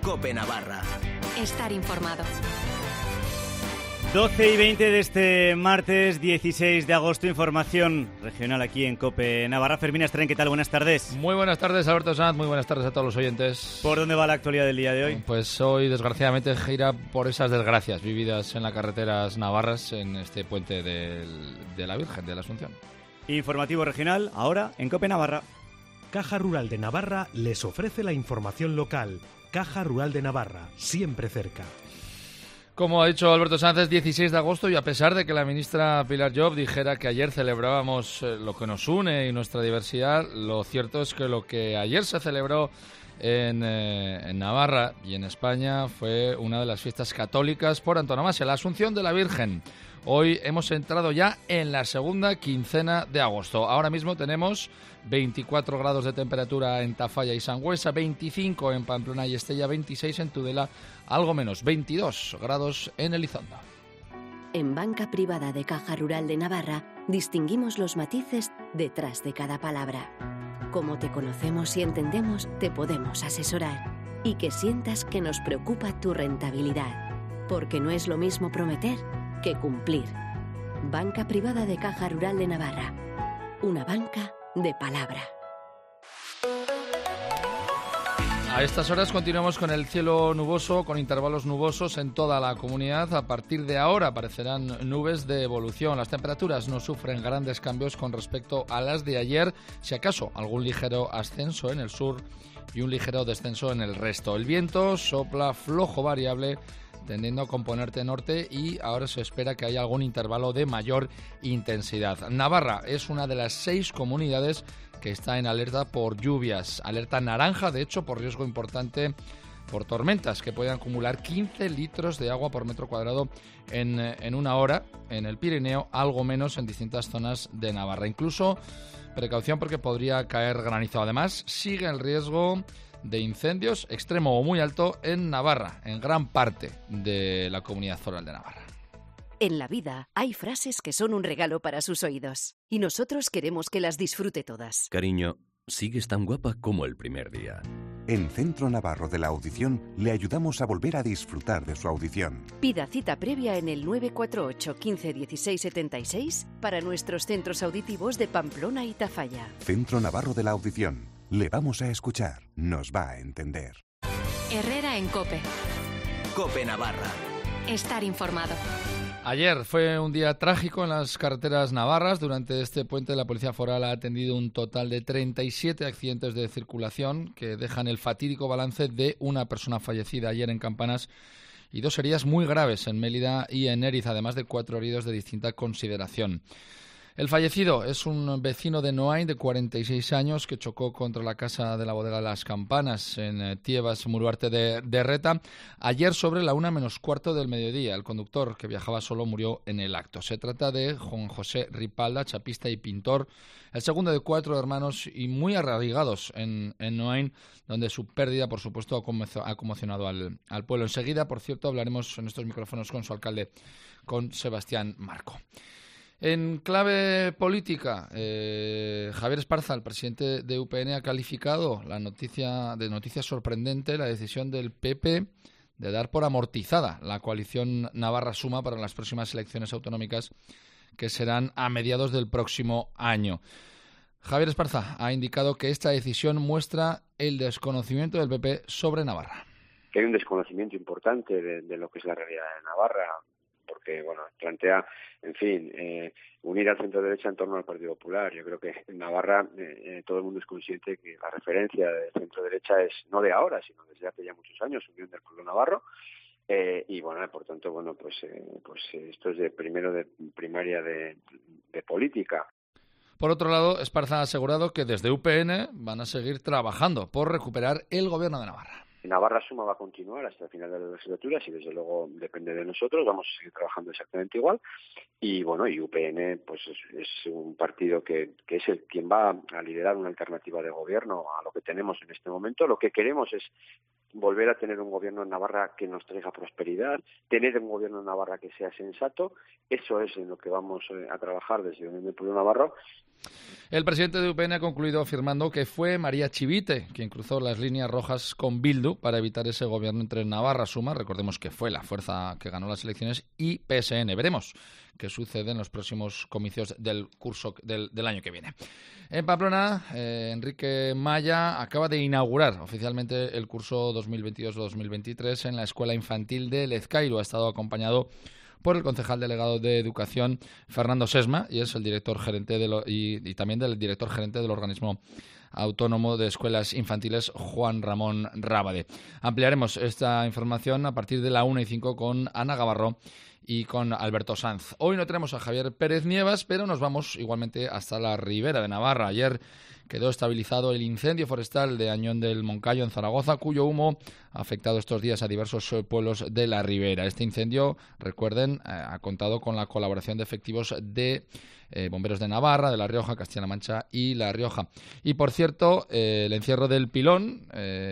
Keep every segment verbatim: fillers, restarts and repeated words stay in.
COPE Navarra. Estar informado. doce y veinte de este martes dieciséis de agosto, información regional aquí en COPE Navarra. Fermín Estrén, ¿qué tal? Buenas tardes. Muy buenas tardes, Alberto Sanz, muy buenas tardes a todos los oyentes. ¿Por dónde va la actualidad del día de hoy? Pues hoy, desgraciadamente, gira por esas desgracias vividas en las carreteras navarras en este puente del, de la Virgen de la Asunción. Informativo regional, ahora en COPE Navarra. Caja Rural de Navarra les ofrece la información local. Caja Rural de Navarra, siempre cerca. Como ha dicho Alberto Sanz, es dieciséis de agosto y a pesar de que la ministra Pilar Llop dijera que ayer celebrábamos lo que nos une y nuestra diversidad, lo cierto es que lo que ayer se celebró en, eh, en Navarra y en España fue una de las fiestas católicas por antonomasia, la Asunción de la Virgen. Hoy hemos entrado ya en la segunda quincena de agosto. Ahora mismo tenemos veinticuatro grados de temperatura en Tafalla y Sangüesa, veinticinco en Pamplona y Estella, veintiséis en Tudela, algo menos, veintidós grados en Elizondo. En Banca Privada de Caja Rural de Navarra distinguimos los matices detrás de cada palabra. Como te conocemos y entendemos, te podemos asesorar y que sientas que nos preocupa tu rentabilidad, porque no es lo mismo prometer que cumplir. Banca Privada de Caja Rural de Navarra. Una banca de palabra. A estas horas continuamos con el cielo nuboso, con intervalos nubosos en toda la comunidad. A partir de ahora aparecerán nubes de evolución. Las temperaturas no sufren grandes cambios con respecto a las de ayer, si acaso algún ligero ascenso en el sur y un ligero descenso en el resto. El viento sopla flojo variable, tendiendo a componente norte, y ahora se espera que haya algún intervalo de mayor intensidad. Navarra es una de las seis comunidades que está en alerta por lluvias, alerta naranja, de hecho, por riesgo importante por tormentas que pueden acumular quince litros de agua por metro cuadrado en, en una hora en el Pirineo, algo menos en distintas zonas de Navarra. Incluso precaución porque podría caer granizo. Además, sigue el riesgo de incendios extremo o muy alto en Navarra, en gran parte de la comunidad foral de Navarra. En la vida hay frases que son un regalo para sus oídos y nosotros queremos que las disfrute todas. Cariño, sigues tan guapa como el primer día. En Centro Navarro de la Audición le ayudamos a volver a disfrutar de su audición. Pida cita previa en el nueve cuatro ocho, quince, dieciséis, setenta y seis para nuestros centros auditivos de Pamplona y Tafalla. Centro Navarro de la Audición. Le vamos a escuchar, nos va a entender. Herrera en COPE. COPE Navarra. Estar informado. Ayer fue un día trágico en las carreteras navarras. Durante este puente la Policía Foral ha atendido un total de treinta y siete accidentes de circulación que dejan el fatídico balance de una persona fallecida ayer en Campanas y dos heridas muy graves en Mélida y en Eriz, además de cuatro heridos de distinta consideración. El fallecido es un vecino de Noain de cuarenta y seis años que chocó contra la casa de la bodega Las Campanas en Tiebas, Muruarte de, de Reta, ayer sobre la una menos cuarto del mediodía. El conductor, que viajaba solo, murió en el acto. Se trata de Juan José Ripalda, chapista y pintor, el segundo de cuatro hermanos y muy arraigados en, en Noain, donde su pérdida, por supuesto, ha conmocionado al, al pueblo. Enseguida, por cierto, hablaremos en estos micrófonos con su alcalde, con Sebastián Marco. En clave política, eh, Javier Esparza, el presidente de U P N, ha calificado la noticia de noticia sorprendente la decisión del P P de dar por amortizada la coalición Navarra Suma para las próximas elecciones autonómicas que serán a mediados del próximo año. Javier Esparza ha indicado que esta decisión muestra el desconocimiento del P P sobre Navarra. Que hay un desconocimiento importante de, de lo que es la realidad de Navarra, porque bueno, plantea, en fin, eh, unir al centro derecha en torno al Partido Popular. Yo creo que en Navarra eh, todo el mundo es consciente que la referencia del centro derecha es no de ahora, sino desde hace ya muchos años, Unión del Pueblo Navarro. Eh, y bueno, por tanto, bueno, pues eh, pues esto es de primero de primaria de, de política. Por otro lado, Esparza ha asegurado que desde U P N van a seguir trabajando por recuperar el gobierno de Navarra. Navarra Suma va a continuar hasta el final de la legislatura, si desde luego depende de nosotros, vamos a seguir trabajando exactamente igual. Y bueno, y U P N pues es, es un partido que, que es el quien va a liderar una alternativa de gobierno a lo que tenemos en este momento. Lo que queremos es volver a tener un gobierno en Navarra que nos traiga prosperidad, tener un gobierno en Navarra que sea sensato. Eso es en lo que vamos a trabajar desde Unión del Pueblo Navarro. El presidente de U P N ha concluido afirmando que fue María Chivite quien cruzó las líneas rojas con Bildu para evitar ese gobierno entre Navarra, Suma, recordemos que fue la fuerza que ganó las elecciones, y P S N. Veremos qué sucede en los próximos comicios del curso del, del año que viene. En Pamplona, eh, Enrique Maya acaba de inaugurar oficialmente el curso dos mil veintidós dos mil veintitrés en la Escuela Infantil de Lezcairu. Ha estado acompañado por el concejal delegado de Educación, Fernando Sesma, y es el director gerente de lo, y, y también del director gerente del organismo autónomo de escuelas infantiles, Juan Ramón Rábade. Ampliaremos esta información a partir de la una y cinco con Ana Gavarró y con Alberto Sanz. Hoy no tenemos a Javier Pérez Nievas, pero nos vamos igualmente hasta la Ribera de Navarra. Ayer quedó estabilizado el incendio forestal de Añón del Moncayo, en Zaragoza, cuyo humo ha afectado estos días a diversos pueblos de la Ribera. Este incendio, recuerden, ha contado con la colaboración de efectivos de eh, bomberos de Navarra, de La Rioja, Castilla-La Mancha y La Rioja. Y, por cierto, eh, el encierro del Pilón,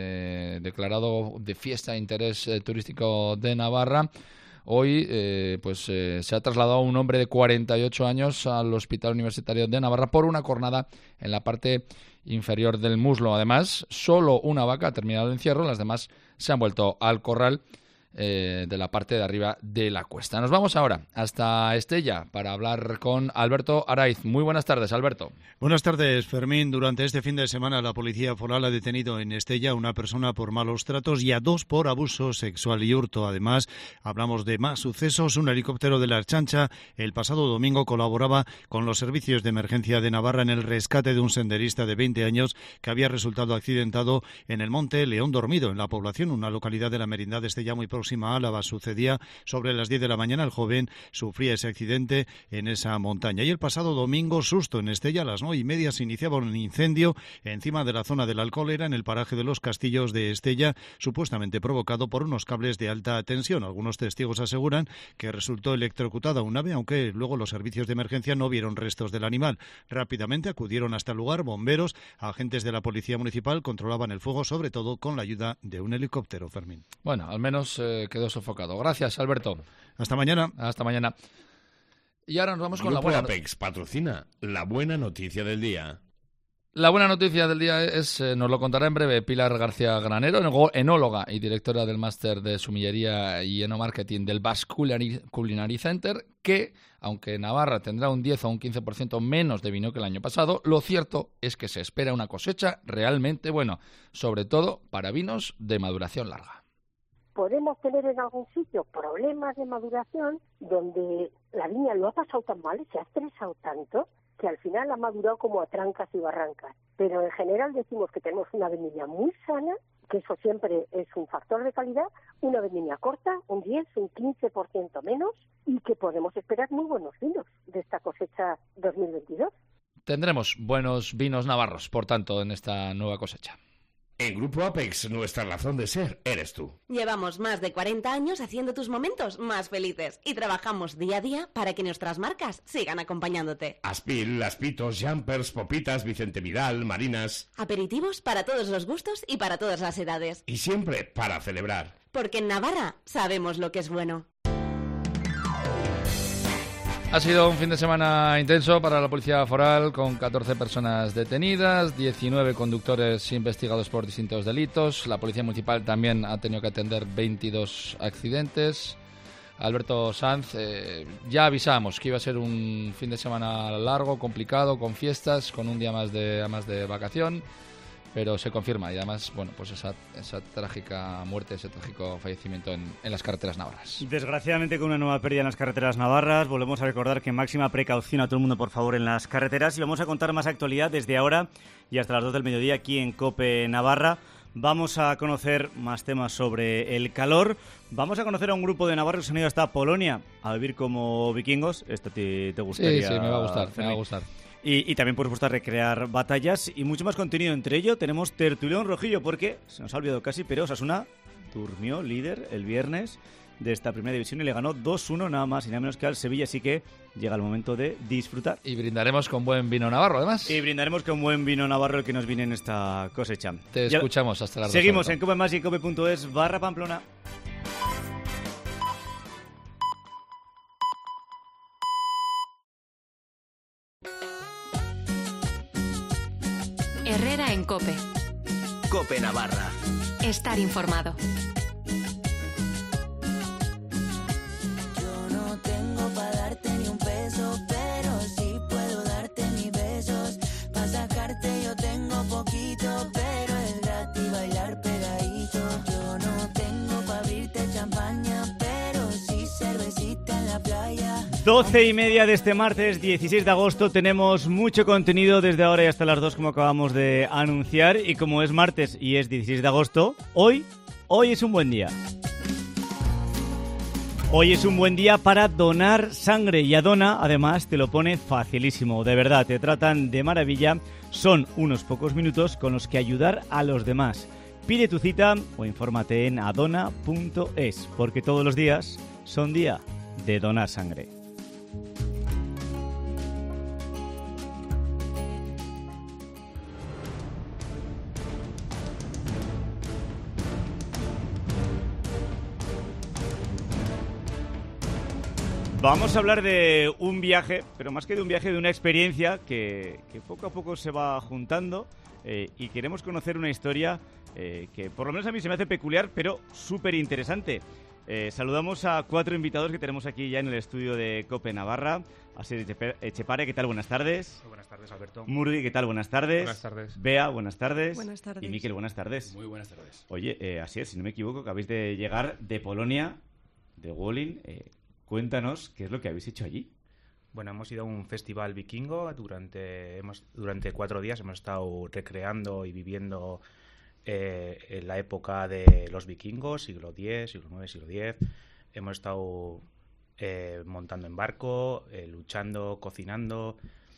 eh, declarado de fiesta de interés eh, turístico de Navarra, hoy eh, pues eh, se ha trasladado un hombre de cuarenta y ocho años al Hospital Universitario de Navarra por una cornada en la parte inferior del muslo. Además, solo una vaca ha terminado el encierro, las demás se han vuelto al corral eh, de la parte de arriba de la cuesta. Nos vamos ahora hasta Estella para hablar con Alberto Araiz. Muy buenas tardes, Alberto. Buenas tardes, Fermín. Durante este fin de semana la Policía Foral ha detenido en Estella a una persona por malos tratos y a dos por abuso sexual y hurto. Además, hablamos de más sucesos. Un helicóptero de la Archancha el pasado domingo colaboraba con los servicios de emergencia de Navarra en el rescate de un senderista de veinte años que había resultado accidentado en el monte León Dormido, en la población, una localidad de la Merindad de Estella muy próxima a Álava. Sucedía sobre las diez de la mañana. El joven sufría ese accidente en esa montaña. Y el pasado domingo, susto en Estella, a las nueve y media se iniciaba un incendio encima de la zona de la Alcolera, en el paraje de los Castillos de Estella, supuestamente provocado por unos cables de alta tensión. Algunos testigos aseguran que resultó electrocutada un ave, aunque luego los servicios de emergencia no vieron restos del animal. Rápidamente acudieron hasta el lugar bomberos, agentes de la Policía Municipal controlaban el fuego, sobre todo con la ayuda de un helicóptero, Fermín. Bueno, al menos eh, quedó sofocado. Gracias, Alberto. Hasta mañana. Hasta mañana. Y ahora nos vamos con Grupo la buena... Apex patrocina la buena noticia del día. La buena noticia del día es, eh, nos lo contará en breve Pilar García Granero, enóloga y directora del máster de sumillería y enomarketing del Basque Culinary, Culinary Center, que, aunque Navarra tendrá un diez o un quince por ciento menos de vino que el año pasado, lo cierto es que se espera una cosecha realmente buena, sobre todo para vinos de maduración larga. Podemos tener en algún sitio problemas de maduración donde la viña lo ha pasado tan mal, se ha estresado tanto, que al final ha madurado como a trancas y barrancas. Pero en general decimos que tenemos una vendimia muy sana, que eso siempre es un factor de calidad, una vendimia corta, un diez, un quince por ciento menos, y que podemos esperar muy buenos vinos de esta cosecha dos mil veintidós. Tendremos buenos vinos navarros, por tanto, en esta nueva cosecha. En Grupo Apex, nuestra razón de ser eres tú. Llevamos más de cuarenta años haciendo tus momentos más felices y trabajamos día a día para que nuestras marcas sigan acompañándote. Aspil, Aspitos, Jumpers, Popitas, Vicente Vidal, Marinas. Aperitivos para todos los gustos y para todas las edades. Y siempre para celebrar. Porque en Navarra sabemos lo que es bueno. Ha sido un fin de semana intenso para la Policía Foral, con catorce personas detenidas, diecinueve conductores investigados por distintos delitos. La Policía Municipal también ha tenido que atender veintidós accidentes. Alberto Sanz, eh, ya avisamos que iba a ser un fin de semana largo, complicado, con fiestas, con un día más de, más de vacación, pero se confirma, y además, bueno, pues esa, esa trágica muerte, ese trágico fallecimiento en, en las carreteras navarras. Desgraciadamente, con una nueva pérdida en las carreteras navarras, volvemos a recordar que máxima precaución a todo el mundo, por favor, en las carreteras, y vamos a contar más actualidad desde ahora y hasta las dos del mediodía aquí en COPE Navarra. Vamos a conocer más temas sobre el calor. Vamos a conocer a un grupo de navarros que se han ido hasta Polonia a vivir como vikingos. Esto te, te gustaría. Sí, sí, me va a gustar, me va a gustar. Y, y también, por supuesto, recrear batallas y mucho más contenido. Entre ello tenemos tertulión rojillo, porque se nos ha olvidado casi, pero Osasuna durmió líder el viernes de esta primera división y le ganó dos uno nada más y nada menos que al Sevilla, así que llega el momento de disfrutar. Y brindaremos con buen vino navarro, además. Y brindaremos con buen vino navarro el que nos viene en esta cosecha. Te ya escuchamos hasta las dos. Seguimos en Cope Más y cope punto es barra Pamplona. Herrera en COPE. COPE Navarra. Estar informado. Yo no tengo para darte ni un peso, pero sí puedo darte mis besos. Para sacarte yo tengo poquito, pero es gratis bailar pegadito. Yo no tengo para abrirte champaña, pero sí cervecita en la playa. doce y media de este martes dieciséis de agosto. Tenemos mucho contenido desde ahora y hasta las dos, como acabamos de anunciar. Y como es martes y es dieciséis de agosto, hoy, hoy es un buen día. Hoy es un buen día para donar sangre y Adona además te lo pone facilísimo. De verdad, te tratan de maravilla. Son unos pocos minutos con los que ayudar a los demás. Pide tu cita o infórmate en adona punto es, porque todos los días son día de donar sangre. Vamos a hablar de un viaje, pero más que de un viaje, de una experiencia que, que poco a poco se va juntando eh, y queremos conocer una historia eh, que por lo menos a mí se me hace peculiar, pero súper interesante. Eh, saludamos a cuatro invitados que tenemos aquí ya en el estudio de COPE Navarra. Asier Etxepare, ¿qué tal? Buenas tardes. Muy buenas tardes, Alberto. Murgi, ¿qué tal? Buenas tardes. Buenas tardes. Bea, buenas tardes. Buenas tardes. Y Miquel, buenas tardes. Muy buenas tardes. Oye, eh, Asier, si no me equivoco, acabáis de llegar de Polonia, de Wolin. Eh, Cuéntanos qué es lo que habéis hecho allí. Bueno, hemos ido a un festival vikingo. Durante, hemos, durante cuatro días hemos estado recreando y viviendo eh, en la época de los vikingos, siglo diez, siglo nueve, siglo diez. Hemos estado eh, montando en barco, eh, luchando, cocinando,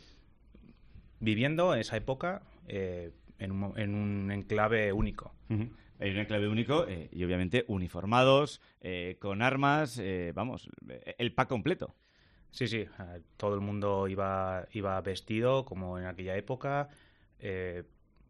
viviendo esa época eh, en, un, en un enclave único. Uh-huh. Hay un enclave único eh, y obviamente uniformados, eh, con armas, eh, vamos, el pack completo. Sí, sí, todo el mundo iba, iba vestido como en aquella época. Eh,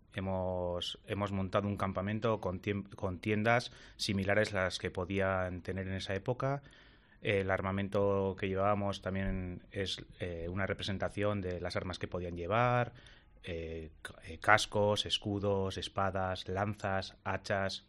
hemos, hemos montado un campamento con, tiem- con tiendas similares a las que podían tener en esa época. El armamento que llevábamos también es eh, una representación de las armas que podían llevar. Eh, cascos, escudos, espadas, lanzas, hachas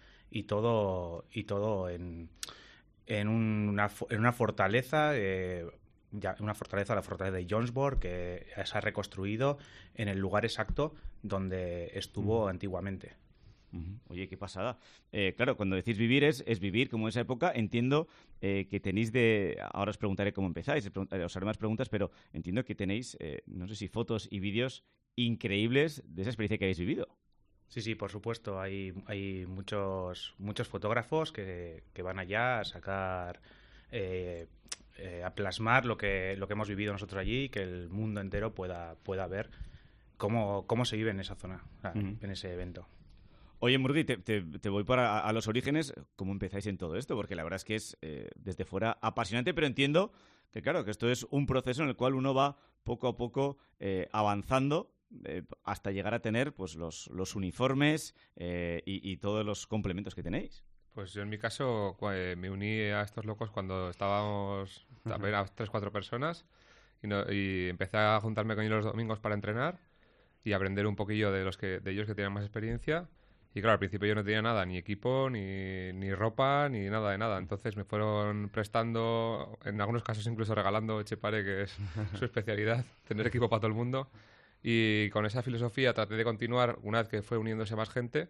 y todo y todo en, en, una, en una fortaleza, eh, ya, una fortaleza, la fortaleza de Jonsborg, que se ha reconstruido en el lugar exacto donde estuvo uh-huh. antiguamente. Uh-huh. Oye, qué pasada. Eh, claro, cuando decís vivir es, es vivir como en esa época. Entiendo eh, que tenéis de... Ahora os preguntaré cómo empezáis, os haré más preguntas, pero entiendo que tenéis, eh, no sé si fotos y vídeos increíbles de esa experiencia que habéis vivido. Sí, sí, por supuesto. Hay, hay muchos, muchos fotógrafos que, que van allá a sacar... Eh, eh, a plasmar lo que, lo que hemos vivido nosotros allí y que el mundo entero pueda, pueda ver cómo, cómo se vive en esa zona, uh-huh. en ese evento. Oye, Murgi, te, te, te voy para a los orígenes. ¿Cómo empezáis en todo esto? Porque la verdad es que es, eh, desde fuera, apasionante, pero entiendo que, claro, que esto es un proceso en el cual uno va poco a poco eh, avanzando eh, hasta llegar a tener pues los, los uniformes eh, y, y todos los complementos que tenéis. Pues yo en mi caso eh, me uní a estos locos cuando estábamos también a tres, cuatro personas y, no, y empecé a juntarme con ellos los domingos para entrenar y aprender un poquillo de los que de ellos que tenían más experiencia. Y claro, al principio yo no tenía nada, ni equipo, ni, ni ropa, ni nada de nada. Entonces me fueron prestando, en algunos casos incluso regalando Etxepare, que es su especialidad, tener equipo para todo el mundo. Y con esa filosofía traté de continuar una vez que fue uniéndose más gente.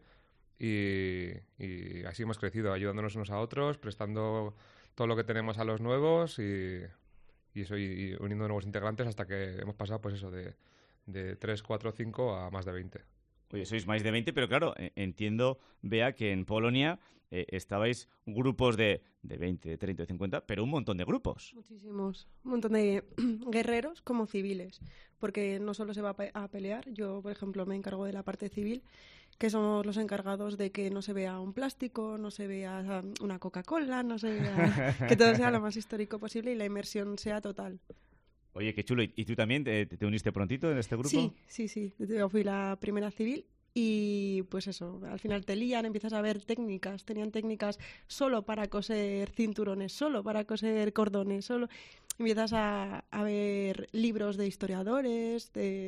Y, y así hemos crecido, ayudándonos unos a otros, prestando todo lo que tenemos a los nuevos y, y, eso, y uniendo nuevos integrantes hasta que hemos pasado pues eso de, de tres, cuatro, cinco a más de veinte. Oye, sois más de veinte, pero claro, entiendo, Bea, que en Polonia eh, estabais grupos de, de veinte, de treinta, de cincuenta, pero un montón de grupos. Muchísimos. Un montón de guerreros como civiles, porque no solo se va a pelear. Yo, por ejemplo, me encargo de la parte civil, que somos los encargados de que no se vea un plástico, no se vea una Coca-Cola, no se vea... que todo sea lo más histórico posible y la inmersión sea total. Oye, qué chulo. ¿Y tú también te, te uniste prontito en este grupo? Sí, sí, sí. Yo fui la primera civil y pues eso, al final te lían, empiezas a ver técnicas. Tenían técnicas solo para coser cinturones, solo para coser cordones, solo... Empiezas a, a ver libros de historiadores, de,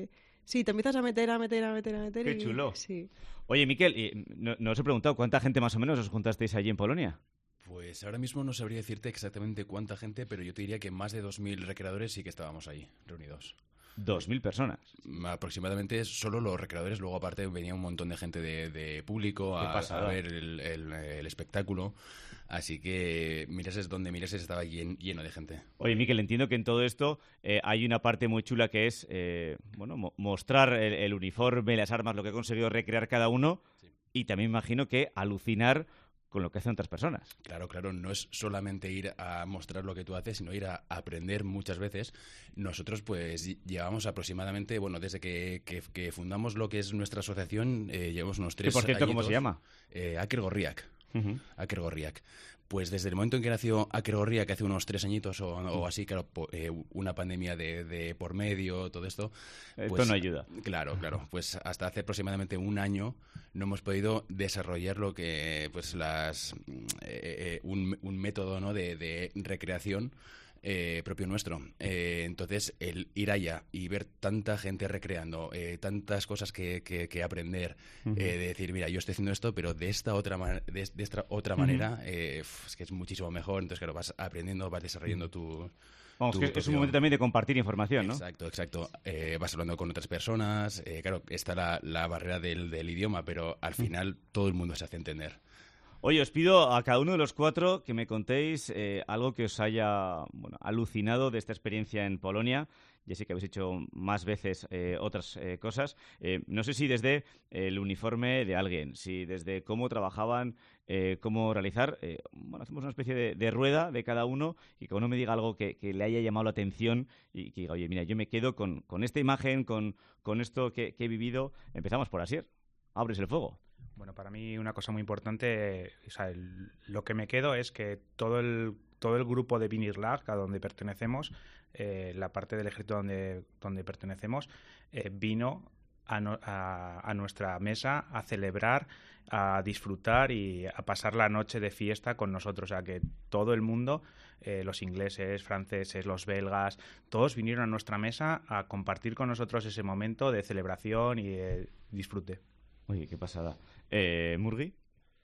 Sí, te empiezas a meter, a meter, a meter, a meter. Qué y... chulo. Sí. Oye, Miquel, y no, no os he preguntado, ¿cuánta gente más o menos os juntasteis allí en Polonia? Pues ahora mismo no sabría decirte exactamente cuánta gente, pero yo te diría que más de dos mil recreadores sí que estábamos ahí, reunidos. Dos mil personas. Aproximadamente solo los recreadores, luego aparte venía un montón de gente de, de público a, a ver el, el, el espectáculo, así que mirases donde mirases estaba llen, lleno de gente. Oye, Miquel, entiendo que en todo esto eh, hay una parte muy chula que es eh, bueno mo mostrar el, el uniforme, las armas, lo que ha conseguido recrear cada uno, sí. Y también me imagino que alucinar con lo que hacen otras personas. Claro, claro, no es solamente ir a mostrar lo que tú haces, sino ir a aprender muchas veces. Nosotros pues llevamos aproximadamente, bueno, desde que, que, que fundamos lo que es nuestra asociación, eh, llevamos unos tres años. Por cierto, añitos. ¿cómo se llama? Eh, Aker Gorriak. Uh-huh. Aker Gorriak. Pues desde el momento en que nació Aker Gorriak, que hace unos tres añitos o, o así, claro, eh, una pandemia de, de por medio, todo esto. Esto pues, no ayuda. Claro, claro. Pues hasta hace aproximadamente un año no hemos podido desarrollar lo que, pues las, eh, un, un método, ¿no?, de, de recreación. Eh, propio nuestro. Eh, entonces, el ir allá y ver tanta gente recreando, eh, tantas cosas que, que, que aprender, uh-huh. eh, de decir, mira, yo estoy haciendo esto, pero de esta otra, man- de, de esta otra uh-huh. manera, eh, es que es muchísimo mejor. Entonces, claro, vas aprendiendo, vas desarrollando tu... Vamos, que es un momento también de compartir información, ¿no? Exacto, exacto. Eh, vas hablando con otras personas. Eh, claro, está la, la barrera del, del idioma, pero al final uh-huh. todo el mundo se hace entender. Oye, os pido a cada uno de los cuatro que me contéis eh, algo que os haya bueno, alucinado de esta experiencia en Polonia. Ya sé que habéis hecho más veces eh, otras eh, cosas. Eh, no sé si desde el uniforme de alguien, si desde cómo trabajaban, eh, cómo realizar. Eh, bueno, hacemos una especie de, de rueda de cada uno y que uno me diga algo que, que le haya llamado la atención y que diga, oye, mira, yo me quedo con, con esta imagen, con, con esto que, que he vivido. Empezamos por Asier. Abres el fuego. Bueno, para mí una cosa muy importante, o sea, el, lo que me quedo es que todo el todo el grupo de Vinirlag, a donde pertenecemos, eh, la parte del ejército donde, donde pertenecemos, eh, vino a, no, a, a nuestra mesa a celebrar, a disfrutar y a pasar la noche de fiesta con nosotros. O sea, que todo el mundo, eh, los ingleses, franceses, los belgas, todos vinieron a nuestra mesa a compartir con nosotros ese momento de celebración y de disfrute. Oye, qué pasada. Eh, ¿Murgui?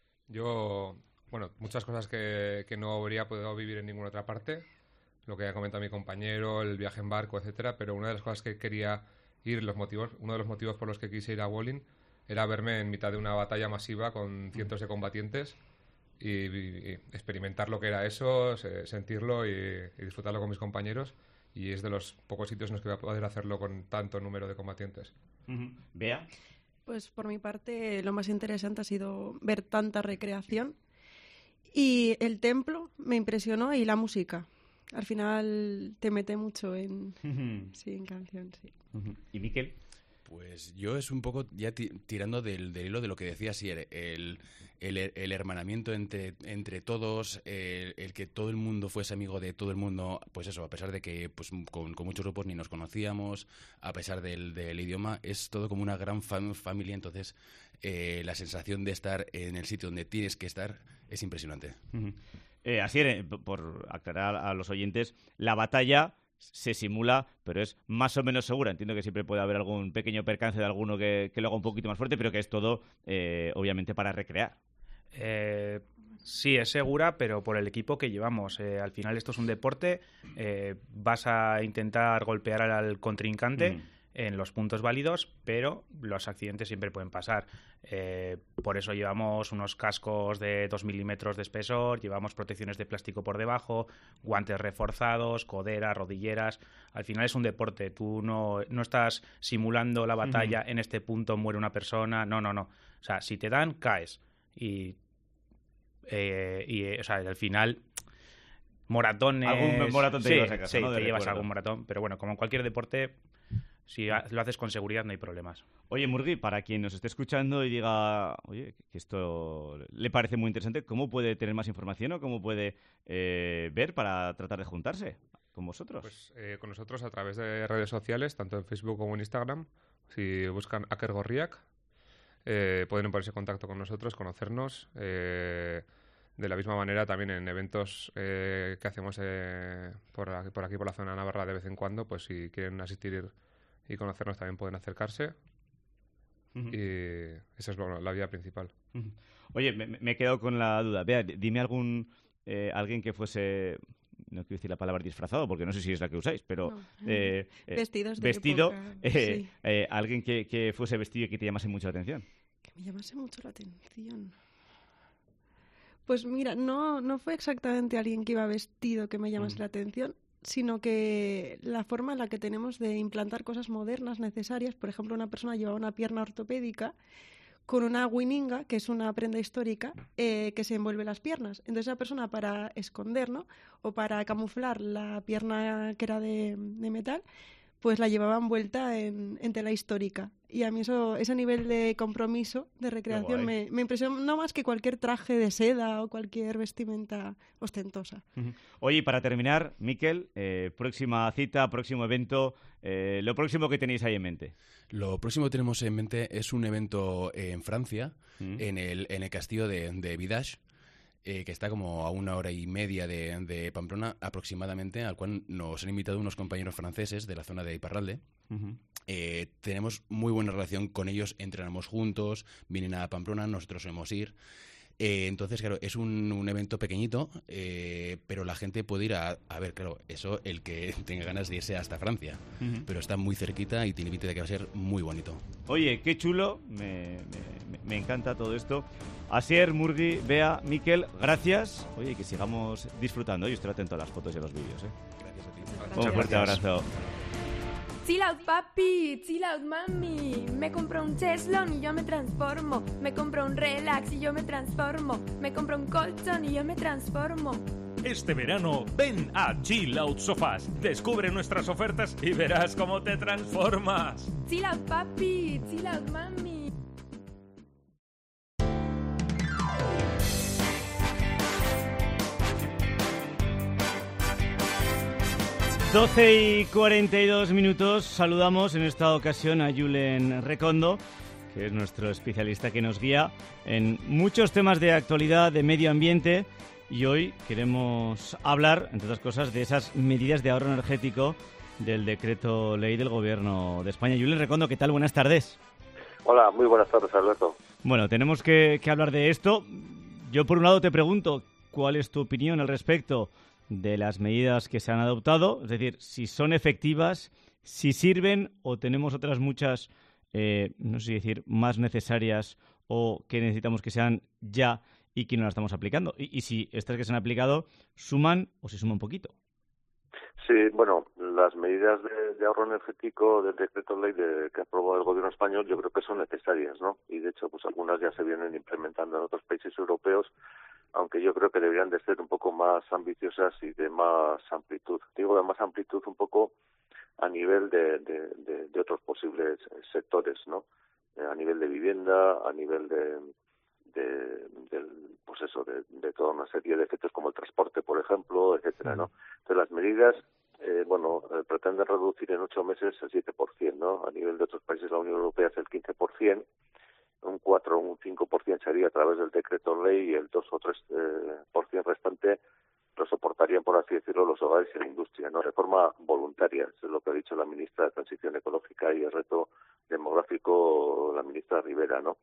Yo, bueno, muchas cosas que, que no habría podido vivir en ninguna otra parte, lo que ha comentado mi compañero, el viaje en barco, etcétera, pero una de las cosas que quería ir, los motivos, uno de los motivos por los que quise ir a Wolin era verme en mitad de una batalla masiva con cientos de combatientes y, y, y experimentar lo que era eso, se, sentirlo y, y disfrutarlo con mis compañeros, y es de los pocos sitios en los que voy a poder hacerlo con tanto número de combatientes. Uh-huh. ¿Bea? Pues por mi parte lo más interesante ha sido ver tanta recreación y el templo me impresionó y la música. Al final te mete mucho en, uh-huh. sí, en canción, sí. Uh-huh. ¿Y Miquel? Pues yo es un poco ya t- tirando del, del hilo de lo que decía Sier, el, el, el hermanamiento entre, entre todos, el, el que todo el mundo fuese amigo de todo el mundo, pues eso, a pesar de que pues con, con muchos grupos ni nos conocíamos, a pesar del, del idioma, es todo como una gran fam- familia, entonces eh, la sensación de estar en el sitio donde tienes que estar es impresionante. Uh-huh. Eh, así, eh, por aclarar a los oyentes, la batalla se simula, pero es más o menos segura. Entiendo que siempre puede haber algún pequeño percance de alguno que, que lo haga un poquito más fuerte, pero que es todo, eh, obviamente, para recrear. Eh, sí, es segura, pero por el equipo que llevamos. Eh, al final esto es un deporte, eh, vas a intentar golpear al, al contrincante mm. en los puntos válidos, pero los accidentes siempre pueden pasar. Eh, por eso llevamos unos cascos de dos milímetros de espesor, llevamos protecciones de plástico por debajo, guantes reforzados, coderas, rodilleras. Al final es un deporte, tú no, no estás simulando la batalla, mm. en este punto muere una persona, no, no, no. O sea, si te dan, caes. Y, eh, y o sea, al final moratones... Algún moratón te sí, llevas a casa, sí, ¿no? te De llevas recuerdo. algún moratón, pero bueno, como en cualquier deporte... Si lo haces con seguridad no hay problemas. Oye, Murgui, para quien nos esté escuchando y diga, oye, que esto le parece muy interesante, ¿cómo puede tener más información o cómo puede eh, ver para tratar de juntarse con vosotros? Pues eh, con nosotros a través de redes sociales, tanto en Facebook como en Instagram. Si buscan Aker Gorriak, eh, pueden ponerse en contacto con nosotros, conocernos. Eh, de la misma manera también en eventos eh, que hacemos eh, por, aquí, por aquí, por la zona de Navarra de vez en cuando, pues si quieren asistir y conocernos también pueden acercarse. Uh-huh. Y esa es bueno, la vía principal. Uh-huh. Oye, me, me he quedado con la duda. Vea, dime algún eh, alguien que fuese, no quiero decir la palabra disfrazado, porque no sé si es la que usáis, pero no. eh, eh, Vestidos de vestido, época, eh, sí. eh, alguien que, que fuese vestido y que te llamase mucho la atención. Que me llamase mucho la atención. Pues mira, no, no fue exactamente alguien que iba vestido que me llamase uh-huh. la atención, sino que la forma en la que tenemos de implantar cosas modernas necesarias. Por ejemplo, una persona llevaba una pierna ortopédica con una wininga, que es una prenda histórica, eh, que se envuelve las piernas. Entonces esa persona, para esconder, ¿no?, o para camuflar la pierna que era de, de metal, pues la llevaba envuelta en, en tela histórica. Y a mí eso, ese nivel de compromiso, de recreación, me, me impresionó no más que cualquier traje de seda o cualquier vestimenta ostentosa. Uh-huh. Oye, y para terminar, Miquel, eh, próxima cita, próximo evento, eh, lo próximo que tenéis ahí en mente. Lo próximo que tenemos en mente es un evento en Francia, uh-huh. en, el, en el castillo de, de Vidache, Eh, que está como a una hora y media de, de Pamplona aproximadamente, al cual nos han invitado unos compañeros franceses de la zona de Iparralde. Uh-huh. Eh, tenemos muy buena relación con ellos, entrenamos juntos, vienen a Pamplona, nosotros solemos ir. Eh, entonces, claro, es un, un evento pequeñito, eh, pero la gente puede ir a, a ver, claro, eso el que tenga ganas de irse hasta Francia. Uh-huh. Pero está muy cerquita y tiene pinta de que va a ser muy bonito. Oye, qué chulo, me, me, me encanta todo esto. Asier, Murgui, Bea, Miquel, gracias. Oye, que sigamos disfrutando. Yo estoy atento a las fotos y a los vídeos, ¿eh? Gracias a ti. Gracias. Un fuerte abrazo. Chill out, papi, chill out, mami. Me compro un cheslón y yo me transformo. Me compro un relax y yo me transformo. Me compro un colchón y yo me transformo. Este verano, ven a Chill Out Sofás. Descubre nuestras ofertas y verás cómo te transformas. Chill out, papi, chill out, mami. doce y cuarenta y dos minutos. Saludamos en esta ocasión a Julen Recondo, que es nuestro especialista que nos guía en muchos temas de actualidad, de medio ambiente, y hoy queremos hablar, entre otras cosas, de esas medidas de ahorro energético del decreto ley del Gobierno de España. Julen Recondo, ¿qué tal? Buenas tardes. Hola, muy buenas tardes, Alberto. Bueno, tenemos que, que hablar de esto. Yo, por un lado, te pregunto, ¿cuál es tu opinión al respecto de las medidas que se han adoptado? Es decir, si son efectivas, si sirven o tenemos otras muchas, eh, no sé si decir, más necesarias o que necesitamos que sean ya y que no las estamos aplicando. Y, y si estas que se han aplicado suman o se suman un poquito. Sí, bueno, las medidas de, de ahorro energético del decreto ley de, que aprobó el Gobierno español yo creo que son necesarias, ¿no? Y de hecho, pues algunas ya se vienen implementando en otros países europeos, aunque yo creo que deberían de ser un poco más ambiciosas y de más amplitud. Digo de más amplitud un poco a nivel de, de, de, de otros posibles sectores, ¿no? Eh, a nivel de vivienda, a nivel de, de, de pues eso, de, de toda una serie de efectos como el transporte, por ejemplo, etcétera, ¿no? Entonces las medidas, eh, bueno, eh, pretenden reducir en ocho meses el siete por ciento, ¿no? A nivel de otros países de la Unión Europea es el quince por ciento. Un cuatro o un cinco por ciento sería a través del decreto ley y el dos o tres por ciento restante lo soportarían, por así decirlo, los hogares y la industria, ¿no? De forma voluntaria, eso es lo que ha dicho la ministra de Transición Ecológica y el Reto Demográfico, la ministra Rivera, ¿no?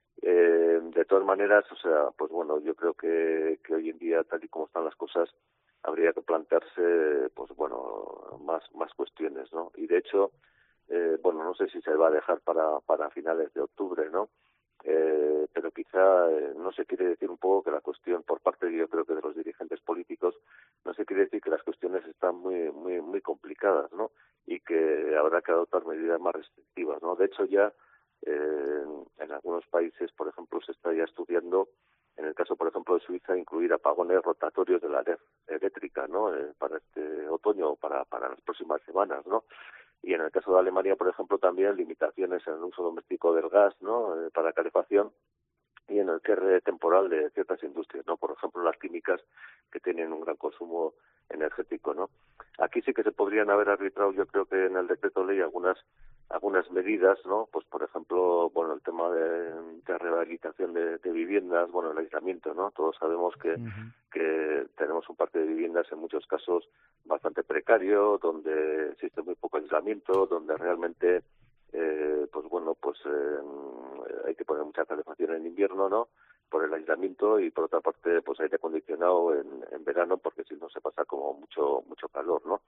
Eh, de todas maneras, o sea, pues bueno, yo creo que, que hoy en día, tal y como están las cosas, habría que plantearse, pues bueno, más, más cuestiones, ¿no? Y de hecho, Eh, bueno, no sé si se va a dejar para, para finales de octubre, ¿no? Eh, pero quizá eh, no se quiere decir un poco que la cuestión, por parte, yo creo que de los dirigentes políticos, no se quiere decir que las cuestiones están muy, muy, muy complicadas, ¿no? Y que habrá que adoptar medidas más restrictivas, ¿no? De hecho, ya eh, en algunos países, por ejemplo, se está ya estudiando, en el caso, por ejemplo, de Suiza, incluir apagones rotatorios de la red eléctrica, ¿no? Eh, para este otoño o para, para las próximas semanas, ¿no? Y en el caso de Alemania, por ejemplo, también limitaciones en el uso doméstico del gas, ¿no? Eh, para calefacción, y en el cierre temporal de ciertas industrias, ¿no? Por ejemplo, las químicas, que tienen un gran consumo energético, ¿no? Aquí sí que se podrían haber arbitrado, yo creo que en el decreto ley, algunas algunas medidas, ¿no? Pues, por ejemplo, bueno, el tema de, de rehabilitación de, de viviendas, bueno, el aislamiento, ¿no? Todos sabemos que, uh-huh. que tenemos un parque de viviendas en muchos casos bastante precario, donde existe muy poco aislamiento, donde realmente eh, pues bueno, pues eh, hay que poner mucha calefacción en invierno, ¿no?, por el aislamiento, y por otra parte pues aire acondicionado en, en verano, porque si no se pasa como mucho mucho calor, ¿no?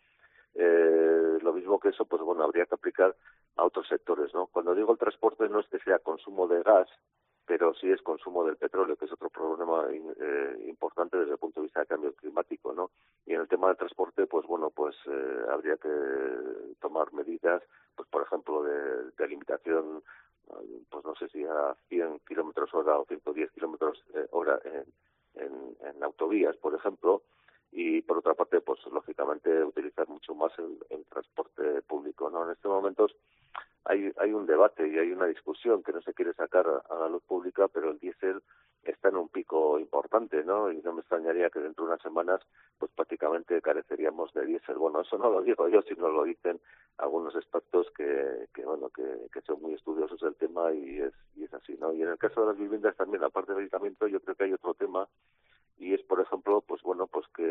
Eh, lo mismo que eso, pues bueno, habría que aplicar a otros sectores, ¿no? Cuando digo el transporte no es que sea consumo de gas, pero sí es consumo del petróleo, que es otro problema eh, importante desde el punto de vista del cambio climático, ¿no? Y en el tema del transporte, pues bueno, pues eh, habría que tomar medidas, pues por ejemplo, de, de limitación, pues no sé si a cien kilómetros hora o ciento diez kilómetros hora en, en, en autovías, por ejemplo, y por otra parte, pues lógicamente utilizar mucho más el, el transporte público, ¿no? En estos momentos hay hay un debate y hay una discusión que no se quiere sacar a, a la luz pública, pero el diésel está en un pico importante, ¿no? Y no me extrañaría que dentro de unas semanas pues prácticamente careceríamos de diésel. Bueno, eso no lo digo yo, sino lo dicen algunos expertos que, que bueno, que, que son muy estudiosos del tema, y es y es así, ¿no? Y en el caso de las viviendas también, aparte del aislamiento, yo creo que hay otro tema, y es, por ejemplo, pues bueno, pues que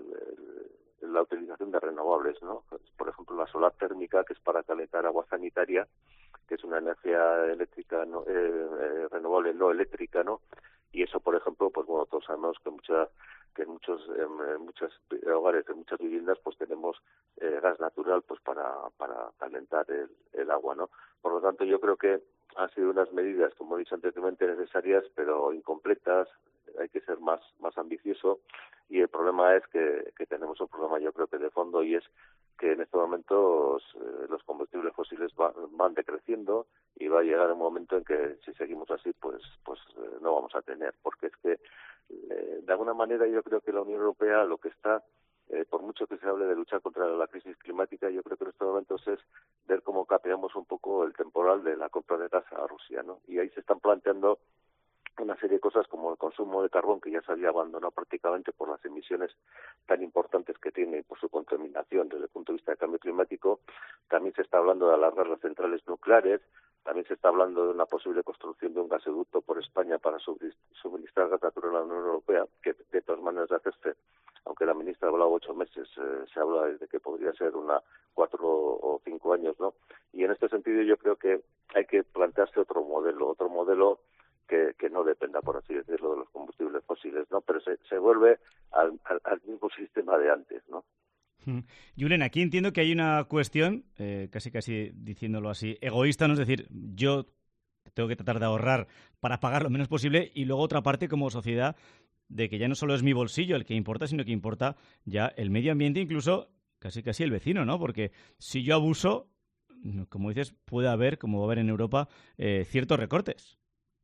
el, el, la utilización de renovables, ¿no? Por ejemplo, la solar térmica, que es para calentar agua sanitaria, que es una energía eléctrica no, eh, eh, renovable no eléctrica, ¿no? Y eso, por ejemplo, pues bueno, todos sabemos que muchas que en muchos en muchos hogares, en muchas viviendas, pues tenemos eh, gas natural, pues para para calentar el, el agua, ¿no? Por lo tanto, yo creo que han sido unas medidas, como he dicho anteriormente, necesarias, pero incompletas. Hay que ser más más ambicioso, y el problema es que, que tenemos un problema, yo creo que de fondo, y es que en estos momentos eh, los combustibles fósiles va, van decreciendo, y va a llegar un momento en que si seguimos así pues pues eh, no vamos a tener, porque es que eh, de alguna manera yo creo que la Unión Europea lo que está, eh, por mucho que se hable de luchar contra la crisis climática, yo creo que en estos momentos es ver cómo capeamos un poco el temporal de la compra de gas a Rusia, ¿no? Y ahí se están planteando una serie de cosas como el consumo de carbón, que ya se había abandonado prácticamente por las emisiones tan importantes que tiene, por su contaminación desde el punto de vista del cambio climático. También se está hablando de alargar las centrales nucleares, también se está hablando de una posible construcción de un gasoducto por España para suministrar gas natural a la Unión Europea, que de todas maneras de hacerse, aunque la ministra ha hablado ocho meses, eh, se habla de que podría ser una cuatro o cinco años, ¿no? Y en este sentido yo creo que hay que plantearse otro modelo, otro modelo Que, que no dependa, por así decirlo, de los combustibles fósiles, ¿no? Pero se, se vuelve al, al, al mismo sistema de antes, ¿no? Julen, aquí entiendo que hay una cuestión, eh, casi casi diciéndolo así, egoísta, ¿no? Es decir, yo tengo que tratar de ahorrar para pagar lo menos posible, y luego otra parte como sociedad de que ya no solo es mi bolsillo el que importa, sino que importa ya el medio ambiente, incluso casi casi el vecino, ¿no? Porque si yo abuso, como dices, puede haber, como va a haber en Europa, eh, ciertos recortes.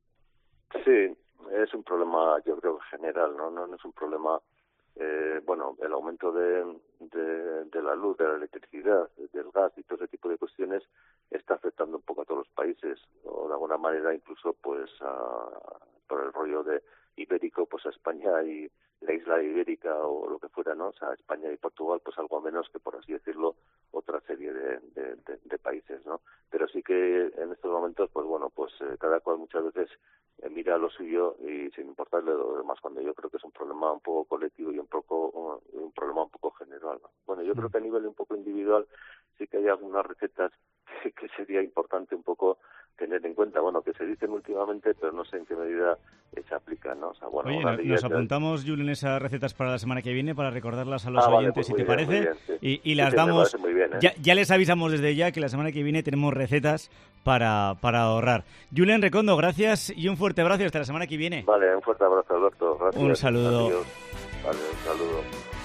Sí, es un problema, yo creo, general, ¿no? No, no es un problema, eh, bueno, el aumento de, de, de la luz, de la electricidad, del gas y todo ese tipo de cuestiones está afectando un poco a todos los países, o de alguna manera incluso, pues, a, por el rollo de ibérico, pues a España y la isla ibérica o lo que fuera, ¿no? O sea, España y Portugal, pues algo menos que, por así decirlo, otra serie de, de, de, de países, ¿no? Pero sí que en estos momentos, pues bueno, pues eh, cada cual muchas veces eh, mira lo suyo y sin importarle lo demás, cuando yo creo que es un problema un poco colectivo y un poco un, un problema un poco general, ¿no? Bueno, yo creo que a nivel un poco individual sí que hay algunas recetas que, que sería importante un poco tener en cuenta, bueno, que se dicen últimamente, pero no sé en qué medida se aplican, ¿no? O sea, bueno, oye, nos, nos apuntamos, Julen, esas recetas para la semana que viene para recordarlas a los ah, oyentes, vale, pues si te bien, parece, bien, sí. y, y las sí, damos, muy bien, ¿eh? ya, ya les avisamos desde ya que la semana que viene tenemos recetas para, para ahorrar. Julen Recondo, gracias y un fuerte abrazo, hasta la semana que viene. Vale, un fuerte abrazo, Alberto. Gracias. Un saludo. Adiós. Vale, un saludo.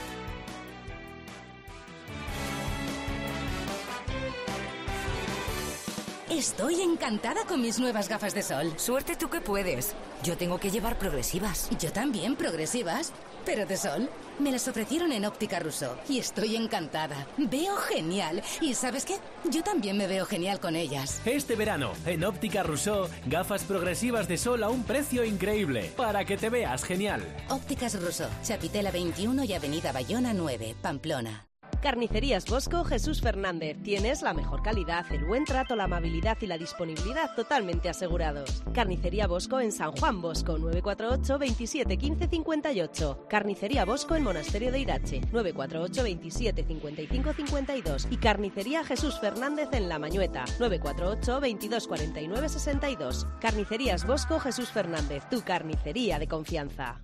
Estoy encantada con mis nuevas gafas de sol. Suerte tú que puedes. Yo tengo que llevar progresivas. Yo también, progresivas. ¿Pero de sol? Me las ofrecieron en Óptica Rousseau y estoy encantada. Veo genial. ¿Y sabes qué? Yo también me veo genial con ellas. Este verano, en Óptica Rousseau, gafas progresivas de sol a un precio increíble. Para que te veas genial. Ópticas Rousseau, Chapitela veintiuno y Avenida Bayona nueve, Pamplona. Carnicerías Bosco Jesús Fernández. Tienes la mejor calidad, el buen trato, la amabilidad y la disponibilidad totalmente asegurados. Carnicería Bosco en San Juan Bosco, nueve cuatro ocho, veintisiete, quince, cincuenta y ocho. Carnicería Bosco en Monasterio de Irache, nueve cuatro ocho, veintisiete, cincuenta y cinco, cincuenta y dos. Y Carnicería Jesús Fernández en La Mañueta, nueve cuatro ocho, veintidós, cuarenta y nueve, sesenta y dos. Carnicerías Bosco Jesús Fernández, tu carnicería de confianza.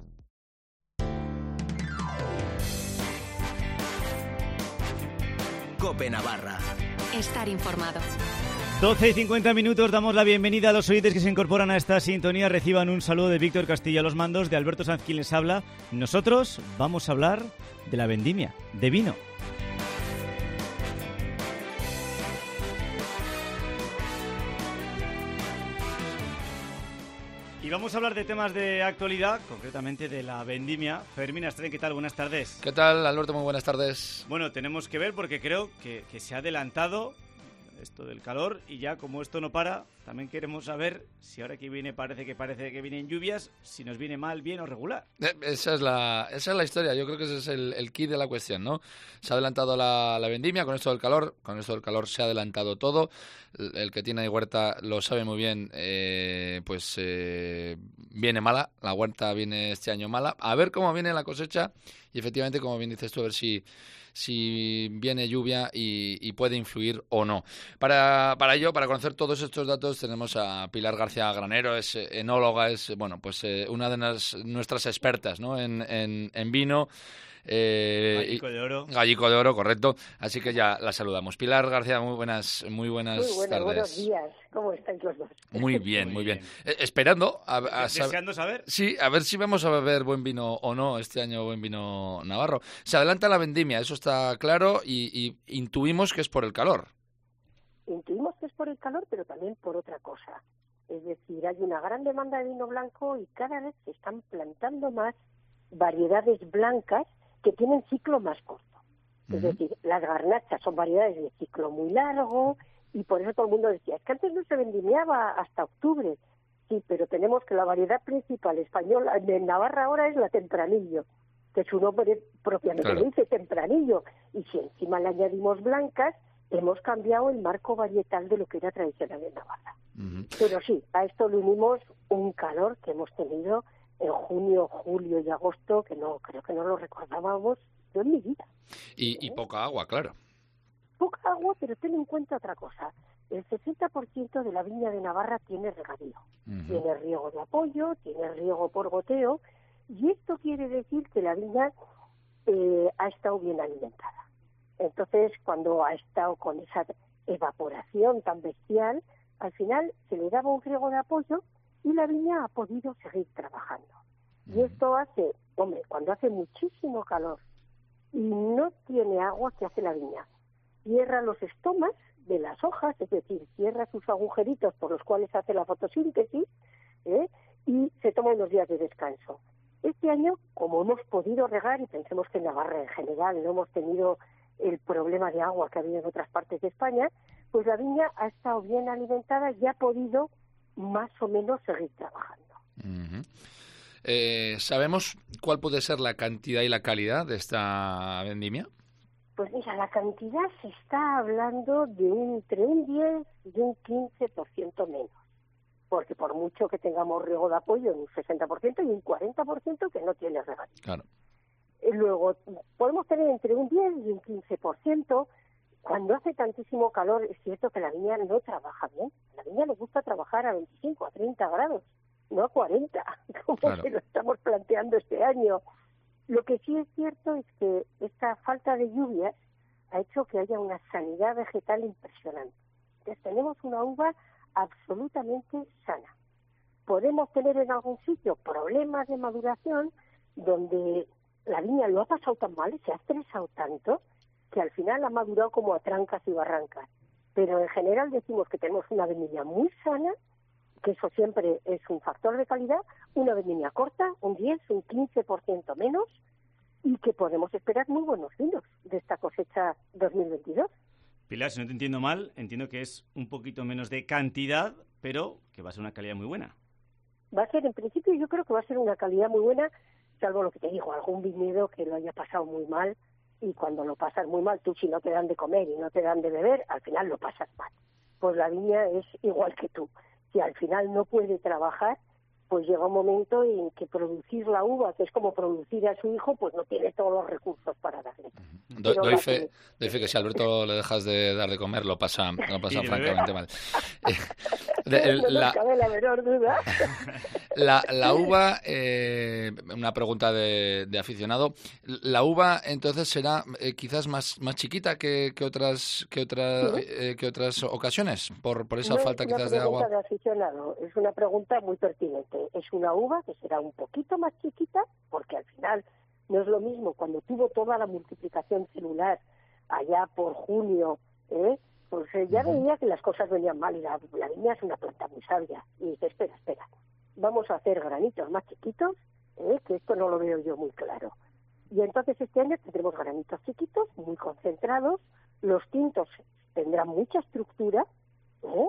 COPE Navarra. Estar informado. doce y cincuenta minutos, damos la bienvenida a los oyentes que se incorporan a esta sintonía. Reciban un saludo de Víctor Castillo a los mandos, de Alberto Sanz quien les habla. Nosotros vamos a hablar de la vendimia, de vino. Y vamos a hablar de temas de actualidad, concretamente de la vendimia. Fermín Astren, ¿qué tal? Buenas tardes. ¿Qué tal, Alberto? Muy buenas tardes. Bueno, tenemos que ver porque creo que, que se ha adelantado esto del calor y ya como esto no para, también queremos saber si ahora que viene parece que parece que vienen lluvias, si nos viene mal, bien o regular. Eh, esa es la esa es la historia, yo creo que ese es el, el kit de la cuestión, ¿no? Se ha adelantado la, la vendimia con esto del calor, con esto del calor se ha adelantado todo. El, el que tiene ahí huerta lo sabe muy bien, eh, pues eh, viene mala, la huerta viene este año mala. A ver cómo viene la cosecha y efectivamente, como bien dices tú, a ver si si viene lluvia y, y puede influir o no. Para, para ello, para conocer todos estos datos, tenemos a Pilar García Granero, es enóloga, es bueno pues eh, una de las, nuestras expertas, ¿no? en, en, en vino. Eh, Gallico de oro. Gallico de oro, correcto. Así que ya la saludamos. Pilar García, muy buenas, muy buenas muy buenas, tardes. Buenos días. ¿Cómo estáis los dos? Muy bien, muy bien. Eh, esperando a, a saber, deseando saber. Sí, a ver si vamos a beber buen vino o no este año, buen vino navarro. Se adelanta la vendimia, eso está claro y, y intuimos que es por el calor. Intuimos que es por el calor, pero también por otra cosa. Es decir, hay una gran demanda de vino blanco y cada vez se están plantando más variedades blancas que tienen ciclo más corto. Uh-huh. Es decir, las garnachas son variedades de ciclo muy largo y por eso todo el mundo decía, es que antes no se vendimiaba hasta octubre. Sí, pero tenemos que la variedad principal española de Navarra ahora es la Tempranillo, que su nombre propiamente claro. dice Tempranillo. Y si encima le añadimos blancas, hemos cambiado el marco varietal de lo que era tradicional en Navarra. Uh-huh. Pero sí, a esto le unimos un calor que hemos tenido en junio, julio y agosto, que no creo que no lo recordábamos yo en mi vida. Y, y poca agua, claro. Poca agua, pero ten en cuenta otra cosa. El sesenta por ciento de la viña de Navarra tiene regadío. Uh-huh. Tiene riego de apoyo, tiene riego por goteo, y esto quiere decir que la viña eh, ha estado bien alimentada. Entonces, cuando ha estado con esa evaporación tan bestial, al final se le daba un riego de apoyo y la viña ha podido seguir trabajando. Y esto hace, hombre, cuando hace muchísimo calor y no tiene agua, ¿qué hace la viña? Cierra los estomas de las hojas, es decir, cierra sus agujeritos por los cuales hace la fotosíntesis, ¿eh? Y se toma unos días de descanso. Este año, como hemos podido regar, y pensemos que en Navarra en general no hemos tenido el problema de agua que ha habido en otras partes de España, pues la viña ha estado bien alimentada y ha podido más o menos seguir trabajando. Uh-huh. Eh, ¿Sabemos cuál puede ser la cantidad y la calidad de esta vendimia? Pues mira, la cantidad se está hablando de un, entre un diez y un quince por ciento menos, porque por mucho que tengamos riego de apoyo en un sesenta por ciento y un cuarenta por ciento que no tiene regadío. Claro. Luego, podemos tener entre un diez y un quince por ciento. Cuando hace tantísimo calor, es cierto que la viña no trabaja bien. A la viña le gusta trabajar a veinticinco, a treinta grados, no a cuarenta, como claro. se lo estamos planteando este año. Lo que sí es cierto es que esta falta de lluvias ha hecho que haya una sanidad vegetal impresionante. Entonces, tenemos una uva absolutamente sana. Podemos tener en algún sitio problemas de maduración donde la viña lo ha pasado tan mal, se ha estresado tanto, que al final ha madurado como a trancas y barrancas. Pero en general decimos que tenemos una vendimia muy sana, que eso siempre es un factor de calidad, una vendimia corta, un diez, un quince por ciento menos, y que podemos esperar muy buenos vinos de esta cosecha dos mil veintidós. Pilar, si no te entiendo mal, entiendo que es un poquito menos de cantidad, pero que va a ser una calidad muy buena. Va a ser, en principio, yo creo que va a ser una calidad muy buena, salvo lo que te digo, algún viñedo que lo haya pasado muy mal, y cuando lo pasas muy mal, tú si no te dan de comer y no te dan de beber, al final lo pasas mal. Pues la viña es igual que tú. Si al final no puede trabajar, pues llega un momento en que producir la uva, que es como producir a su hijo, pues no tiene todos los recursos para darle. Do, doy, fe, doy fe que si a Alberto le dejas de dar de comer, lo pasa, lo pasa francamente mal. De, el, no la, cabe la menor duda. La, la uva, eh, una pregunta de, de aficionado. La uva, entonces, será eh, quizás más, más chiquita que, que otras que otras Sí. eh, que otras ocasiones, por, por esa No falta es una quizás de agua. pregunta de aficionado, es una pregunta muy pertinente. Es una uva que será un poquito más chiquita, porque al final no es lo mismo cuando tuvo toda la multiplicación celular allá por junio, ¿eh? Pues eh, ya veía que las cosas venían mal y la, la viña es una planta muy sabia. Y dice, espera, espera, vamos a hacer granitos más chiquitos, ¿eh? Que esto no lo veo yo muy claro. Y entonces este año tendremos granitos chiquitos, muy concentrados, los tintos tendrán mucha estructura, ¿eh?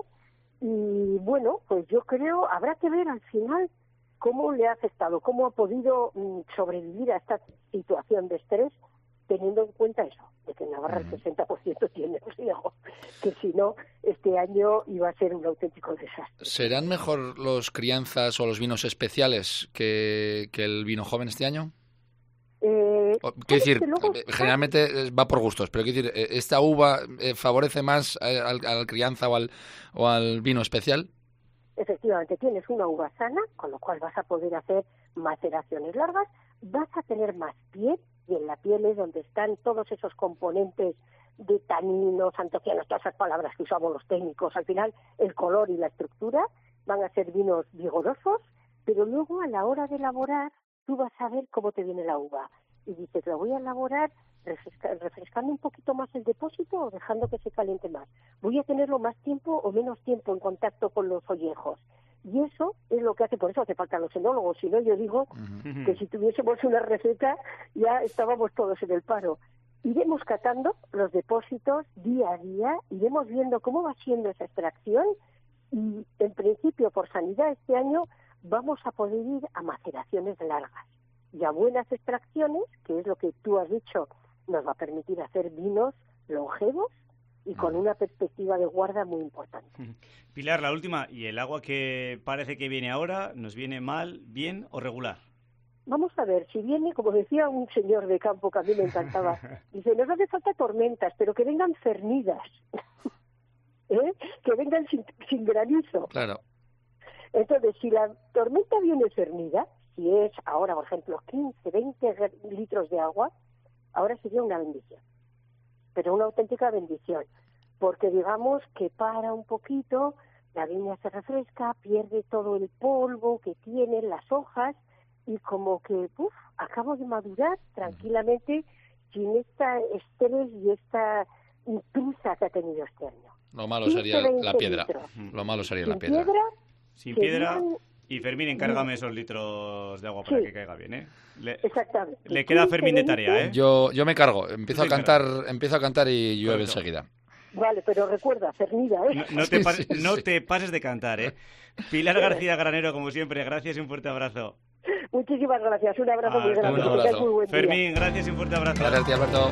Y bueno, pues yo creo, habrá que ver al final cómo le ha afectado, cómo ha podido mm, sobrevivir a esta situación de estrés, teniendo en cuenta eso, de que en Navarra el sesenta por ciento tiene riego, que si no, este año iba a ser un auténtico desastre. ¿Serán mejor los crianzas o los vinos especiales que, que el vino joven este año? Eh, O- Quiero decir, que luego eh, generalmente eh, va por gustos, pero quiero decir, eh, ¿esta uva eh, favorece más eh, al, al crianza o al, o al vino especial? Efectivamente, tienes una uva sana, con lo cual vas a poder hacer maceraciones largas, vas a tener más piel, y en la piel es donde están todos esos componentes de taninos, antocianos, todas esas palabras que usamos los técnicos. Al final, el color y la estructura van a ser vinos vigorosos, pero luego a la hora de elaborar, tú vas a ver cómo te viene la uva. Y dices, la voy a elaborar refresca- refrescando un poquito más el depósito o dejando que se caliente más. Voy a tenerlo más tiempo o menos tiempo en contacto con los ollejos. Y eso es lo que hace, por eso hace falta los enólogos. Si no, yo digo que si tuviésemos una receta ya estábamos todos en el paro. Iremos catando los depósitos día a día, iremos viendo cómo va siendo esa extracción y, en principio, por sanidad este año vamos a poder ir a maceraciones largas y a buenas extracciones, que es lo que tú has dicho, nos va a permitir hacer vinos longevos y con una perspectiva de guarda muy importante. Pilar, la última. ¿Y el agua que parece que viene ahora, nos viene mal, bien o regular? Vamos a ver, si viene, como decía un señor de campo que a mí me encantaba, dice, nos hace falta tormentas, pero que vengan cernidas, ¿eh? Que vengan sin, sin granizo. Claro. Entonces, si la tormenta viene cernida, si es ahora, por ejemplo, quince, veinte litros de agua, ahora sería una bendición, pero una auténtica bendición, porque digamos que para un poquito, la viña se refresca, pierde todo el polvo que tienen las hojas y como que, uf, acabo de madurar tranquilamente sin esta estrés y esta intrusa que ha tenido este año. Lo malo quince, sería la veinte piedra. litros. Lo malo sería Sin la piedra. piedra, Sin serían- piedra. Y Fermín, encárgame esos litros de agua para Sí. que caiga bien, ¿eh? Le, Exactamente. le queda a Fermín de tarea, ¿eh? Yo, yo me cargo, empiezo Tú a te cantar, empiezo a cantar y llueve Correcto. enseguida. Vale, pero recuerda, cernida, ¿eh? No, no te pases, no te pases de cantar, ¿eh? Pilar García Granero, como siempre, gracias y un fuerte abrazo. Muchísimas gracias, un abrazo muy Hasta grande. luego. Que tengáis muy buen día. Fermín, gracias y un fuerte abrazo. Gracias, tío Alberto.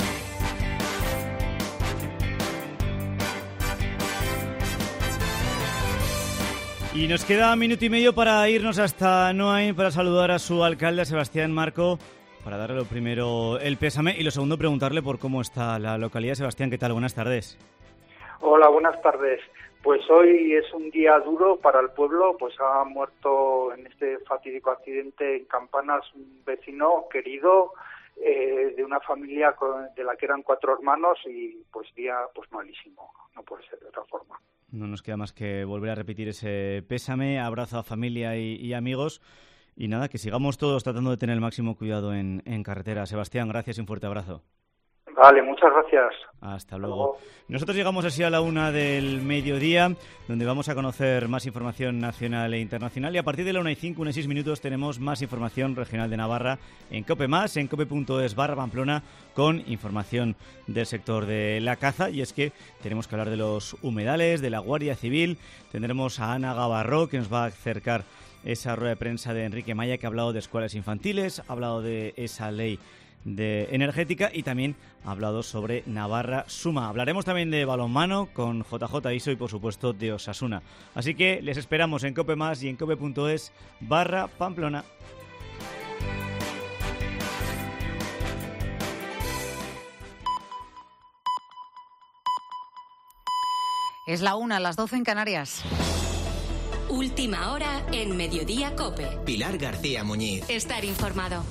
Y nos queda minuto y medio para irnos hasta Noain para saludar a su alcalde, a Sebastián Marco, para darle lo primero el pésame y lo segundo preguntarle por cómo está la localidad. Sebastián, ¿qué tal? Buenas tardes. Hola, buenas tardes. Pues hoy es un día duro para el pueblo, pues ha muerto en este fatídico accidente en Campanas un vecino querido eh, de una familia con- de la que eran cuatro hermanos y pues día pues malísimo, no puede ser de otra forma. No nos queda más que volver a repetir ese pésame, abrazo a familia y, y amigos. Y nada, que sigamos todos tratando de tener el máximo cuidado en, en carretera. Sebastián, gracias y un fuerte abrazo. Vale, muchas gracias. Hasta luego. Nosotros llegamos así a la una del mediodía, donde vamos a conocer más información nacional e internacional. Y a partir de la una y cinco, una y seis minutos, tenemos más información regional de Navarra en COPE más, en cope.es barra Pamplona, con información del sector de la caza. Y es que tenemos que hablar de los humedales, de la Guardia Civil. Tendremos a Ana Gavarró, que nos va a acercar esa rueda de prensa de Enrique Maya, que ha hablado de escuelas infantiles, ha hablado de esa ley de energética y también ha hablado sobre Navarra Suma. Hablaremos también de balonmano con J J Iso y por supuesto de Osasuna. Así que les esperamos en Cope Más y en cope.es barra Pamplona. Es la una, las doce en Canarias. Última hora en Mediodía Cope. Pilar García Muñiz. Estar informado.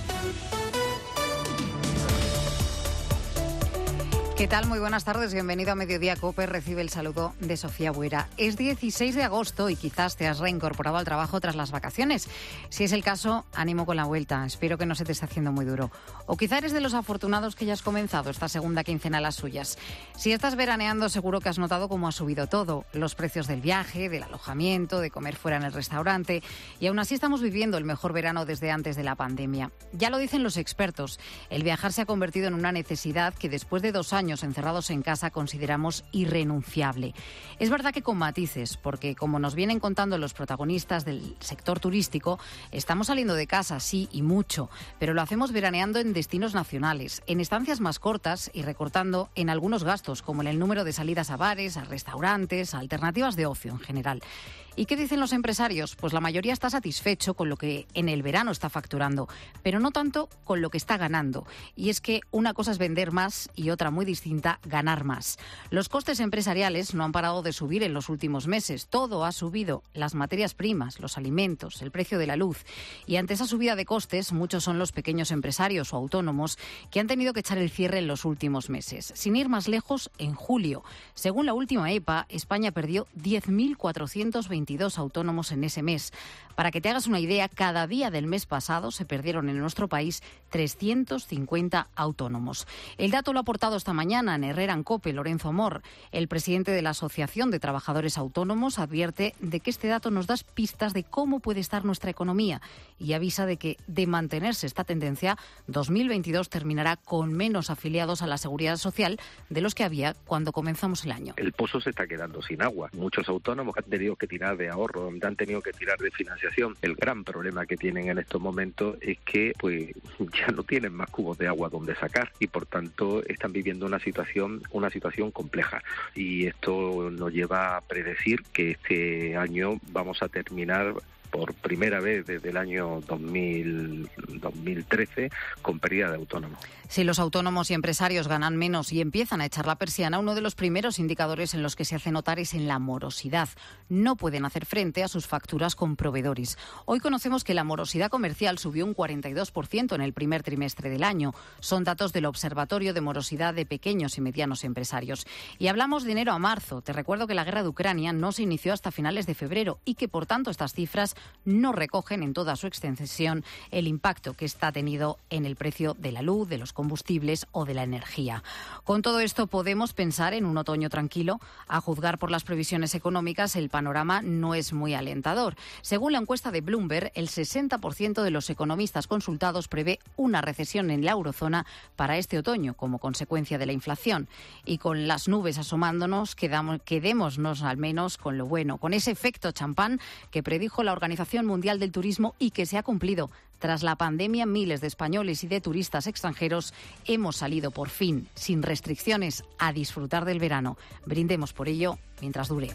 ¿Qué tal? Muy buenas tardes. Bienvenido a Mediodía Cope. Recibe el saludo de Sofía Buera. Es dieciséis de agosto y quizás te has reincorporado al trabajo tras las vacaciones. Si es el caso, ánimo con la vuelta. Espero que no se te esté haciendo muy duro. O quizá eres de los afortunados que ya has comenzado esta segunda quincena las suyas. Si estás veraneando, seguro que has notado cómo ha subido todo. Los precios del viaje, del alojamiento, de comer fuera en el restaurante. Y aún así estamos viviendo el mejor verano desde antes de la pandemia. Ya lo dicen los expertos. El viajar se ha convertido en una necesidad que después de dos años encerrados en casa consideramos irrenunciable. Es verdad que con matices, porque como nos vienen contando los protagonistas del sector turístico, estamos saliendo de casa, sí, y mucho, pero lo hacemos veraneando en destinos nacionales, en estancias más cortas y recortando en algunos gastos, como en el número de salidas a bares, a restaurantes, a alternativas de ocio en general. ¿Y qué dicen los empresarios? Pues la mayoría está satisfecho con lo que en el verano está facturando, pero no tanto con lo que está ganando. Y es que una cosa es vender más y otra muy distinta, ganar más. Los costes empresariales no han parado de subir en los últimos meses. Todo ha subido. Las materias primas, los alimentos, el precio de la luz. Y ante esa subida de costes, muchos son los pequeños empresarios o autónomos que han tenido que echar el cierre en los últimos meses. Sin ir más lejos, en julio, según la última E P A, España perdió diez mil cuatrocientos veintidós autónomos en ese mes. Para que te hagas una idea, cada día del mes pasado se perdieron en nuestro país trescientos cincuenta autónomos. El dato lo ha aportado esta mañana en Herrera en COPE Lorenzo Mor. El presidente de la Asociación de Trabajadores Autónomos advierte de que este dato nos da pistas de cómo puede estar nuestra economía y avisa de que, de mantenerse esta tendencia, dos mil veintidós terminará con menos afiliados a la Seguridad Social de los que había cuando comenzamos el año. El pozo se está quedando sin agua. Muchos autónomos han tenido que tirar de ahorro, han tenido que tirar de financiación. El gran problema que tienen en estos momentos es que pues ya no tienen más cubos de agua donde sacar y por tanto están viviendo una situación una situación compleja y esto nos lleva a predecir que este año vamos a terminar por primera vez desde el año dos mil, dos mil trece con pérdida de autónomos. Si los autónomos y empresarios ganan menos y empiezan a echar la persiana, uno de los primeros indicadores en los que se hace notar es en la morosidad. No pueden hacer frente a sus facturas con proveedores. Hoy conocemos que la morosidad comercial subió un cuarenta y dos por ciento en el primer trimestre del año. Son datos del Observatorio de Morosidad de Pequeños y Medianos Empresarios. Y hablamos de enero a marzo. Te recuerdo que la guerra de Ucrania no se inició hasta finales de febrero y que, por tanto, estas cifras no recogen en toda su extensión el impacto que está tenido en el precio de la luz, de los combustibles o de la energía. Con todo esto podemos pensar en un otoño tranquilo. A juzgar por las previsiones económicas, el panorama no es muy alentador. Según la encuesta de Bloomberg, el sesenta por ciento de los economistas consultados prevé una recesión en la eurozona para este otoño como consecuencia de la inflación. Y con las nubes asomándonos, quedamos, quedémonos al menos con lo bueno, con ese efecto champán que predijo la Organización Mundial del Turismo y que se ha cumplido. Tras la pandemia, miles de españoles y de turistas extranjeros hemos salido por fin, sin restricciones, a disfrutar del verano. Brindemos por ello mientras dure.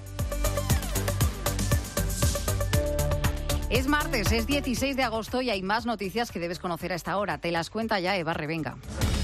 Es martes, es dieciséis de agosto y hay más noticias que debes conocer a esta hora. Te las cuenta ya Eva Revenga.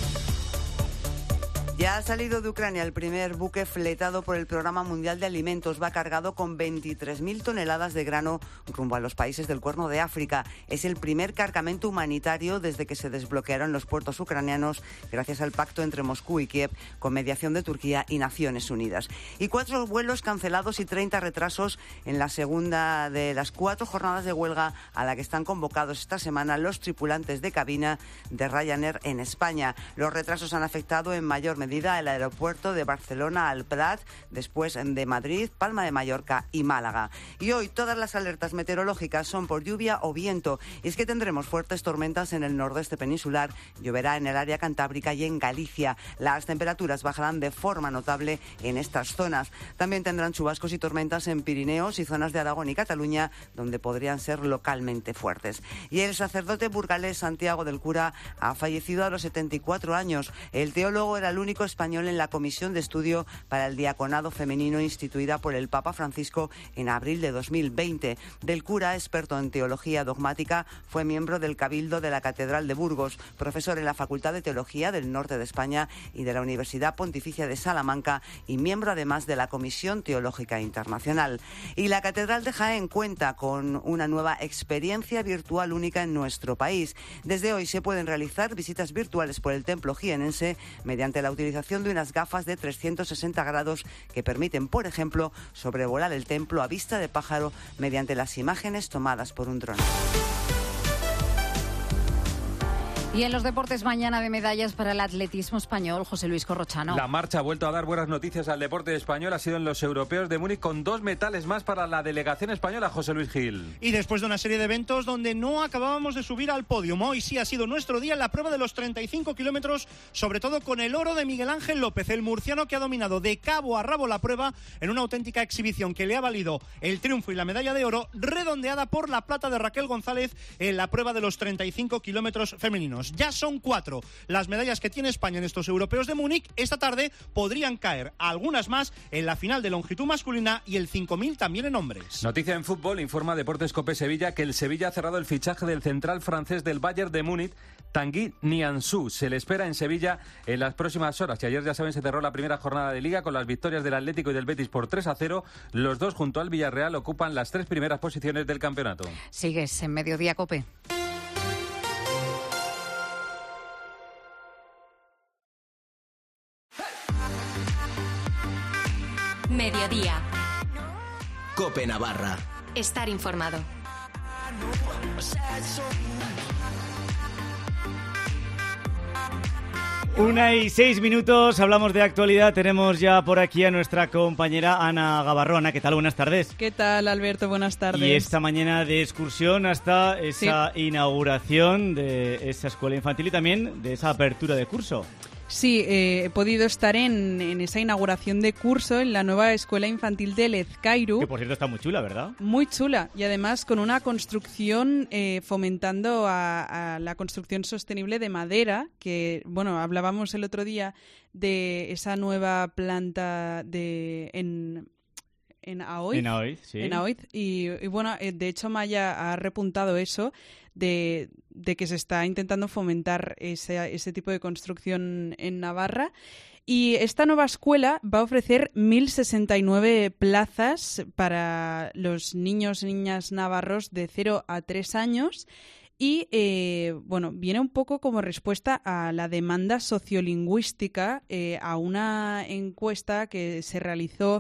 Ya ha salido de Ucrania el primer buque fletado por el Programa Mundial de Alimentos. Va cargado con veintitrés mil toneladas de grano rumbo a los países del Cuerno de África. Es el primer cargamento humanitario desde que se desbloquearon los puertos ucranianos gracias al pacto entre Moscú y Kiev con mediación de Turquía y Naciones Unidas. Y cuatro vuelos cancelados y treinta retrasos en la segunda de las cuatro jornadas de huelga a la que están convocados esta semana los tripulantes de cabina de Ryanair en España. Los retrasos han afectado en mayor medida medida el aeropuerto de Barcelona al Prat, después de Madrid, Palma de Mallorca y Málaga. Y hoy todas las alertas meteorológicas son por lluvia o viento. Y es que tendremos fuertes tormentas en el nordeste peninsular, lloverá en el área cantábrica y en Galicia. Las temperaturas bajarán de forma notable en estas zonas. También tendrán chubascos y tormentas en Pirineos y zonas de Aragón y Cataluña, donde podrían ser localmente fuertes. Y el sacerdote burgalés Santiago del Cura ha fallecido a los setenta y cuatro años. El teólogo era el único español en la comisión de estudio para el diaconado femenino instituida por el Papa Francisco en abril de dos mil veinte. Del Cura, experto en teología dogmática, fue miembro del Cabildo de la Catedral de Burgos, profesor en la Facultad de Teología del Norte de España y de la Universidad Pontificia de Salamanca y miembro además de la Comisión Teológica Internacional. Y la Catedral de Jaén cuenta con una nueva experiencia virtual única en nuestro país. Desde hoy se pueden realizar visitas virtuales por el templo jienense mediante la utilización de unas gafas de trescientos sesenta grados que permiten, por ejemplo, sobrevolar el templo a vista de pájaro mediante las imágenes tomadas por un dron. Y en los deportes, mañana de medallas para el atletismo español, José Luis Corrochano. La marcha ha vuelto a dar buenas noticias al deporte español. Ha sido en los europeos de Múnich con dos metales más para la delegación española, José Luis Gil. Y después de una serie de eventos donde no acabábamos de subir al podio, hoy sí ha sido nuestro día en la prueba de los treinta y cinco kilómetros, sobre todo con el oro de Miguel Ángel López, el murciano que ha dominado de cabo a rabo la prueba en una auténtica exhibición que le ha valido el triunfo y la medalla de oro, redondeada por la plata de Raquel González en la prueba de los treinta y cinco kilómetros femeninos. Ya son cuatro las medallas que tiene España en estos europeos de Múnich. Esta tarde podrían caer algunas más en la final de longitud masculina y el cinco mil también en hombres. Noticia en fútbol, informa Deportes Cope Sevilla que el Sevilla ha cerrado el fichaje del central francés del Bayern de Múnich, Tanguy Nianzou. Se le espera en Sevilla en las próximas horas. Y ayer, ya saben, se cerró la primera jornada de Liga con las victorias del Atlético y del Betis por tres a cero. Los dos, junto al Villarreal, ocupan las tres primeras posiciones del campeonato. Sigues en Mediodía Cope. Mediodía. Cope Navarra. Estar informado. Una y seis minutos, hablamos de actualidad. Tenemos ya por aquí a nuestra compañera Ana Gavarrona. ¿Qué tal? Buenas tardes. ¿Qué tal, Alberto? Buenas tardes. Y esta mañana de excursión hasta esa sí. inauguración de esa escuela infantil y también de esa apertura de curso. Sí, eh, he podido estar en, en esa inauguración de curso en la nueva escuela infantil de Lezcairu. Que por cierto está muy chula, ¿verdad? Muy chula y además con una construcción eh, fomentando a, a la construcción sostenible de madera, que bueno, hablábamos el otro día de esa nueva planta de en en Aoiz. En Aoiz, sí. En Aoiz y, y bueno, de hecho Maya ha repuntado eso de, de que se está intentando fomentar ese, ese tipo de construcción en Navarra. Y esta nueva escuela va a ofrecer mil sesenta y nueve plazas para los niños y niñas navarros de cero a tres años. Y, eh, bueno, viene un poco como respuesta a la demanda sociolingüística, eh, a una encuesta que se realizó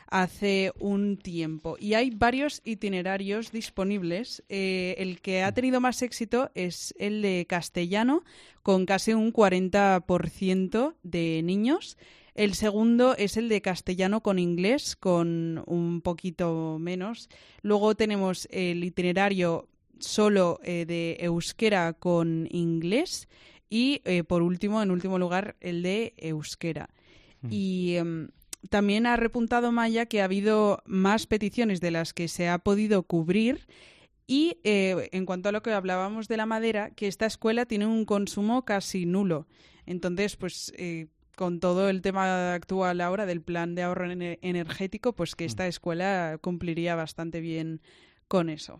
hace un tiempo. Y hay varios itinerarios disponibles. Eh, el que ha tenido más éxito es el de castellano, con casi un cuarenta por ciento de niños. El segundo es el de castellano con inglés, con un poquito menos. Luego tenemos el itinerario solo eh, de euskera con inglés y, eh, por último, en último lugar, el de euskera. Mm. Y eh, también ha repuntado Maya que ha habido más peticiones de las que se ha podido cubrir y, eh, en cuanto a lo que hablábamos de la madera, que esta escuela tiene un consumo casi nulo. Entonces, pues, eh, con todo el tema actual ahora del plan de ahorro ener- energético, pues que esta escuela cumpliría bastante bien con eso.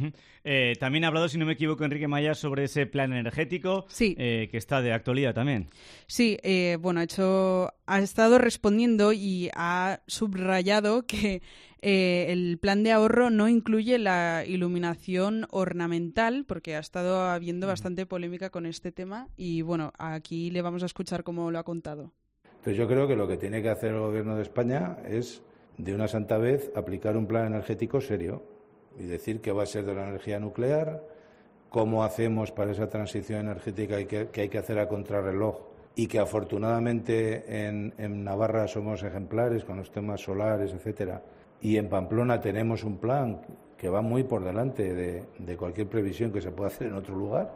Eh, también ha hablado, si no me equivoco, Enrique Maya, sobre ese plan energético, sí. eh, que está de actualidad también. Sí, eh, bueno, ha hecho, ha estado respondiendo y ha subrayado que eh, el plan de ahorro no incluye la iluminación ornamental, porque ha estado habiendo bastante polémica con este tema y, bueno, aquí le vamos a escuchar cómo lo ha contado. Entonces yo creo que lo que tiene que hacer el Gobierno de España es, de una santa vez, aplicar un plan energético serio y decir qué va a ser de la energía nuclear, cómo hacemos para esa transición energética que, que hay que hacer a contrarreloj y que afortunadamente en, en Navarra somos ejemplares con los temas solares, etcétera, y en Pamplona tenemos un plan que va muy por delante de, de cualquier previsión que se pueda hacer en otro lugar.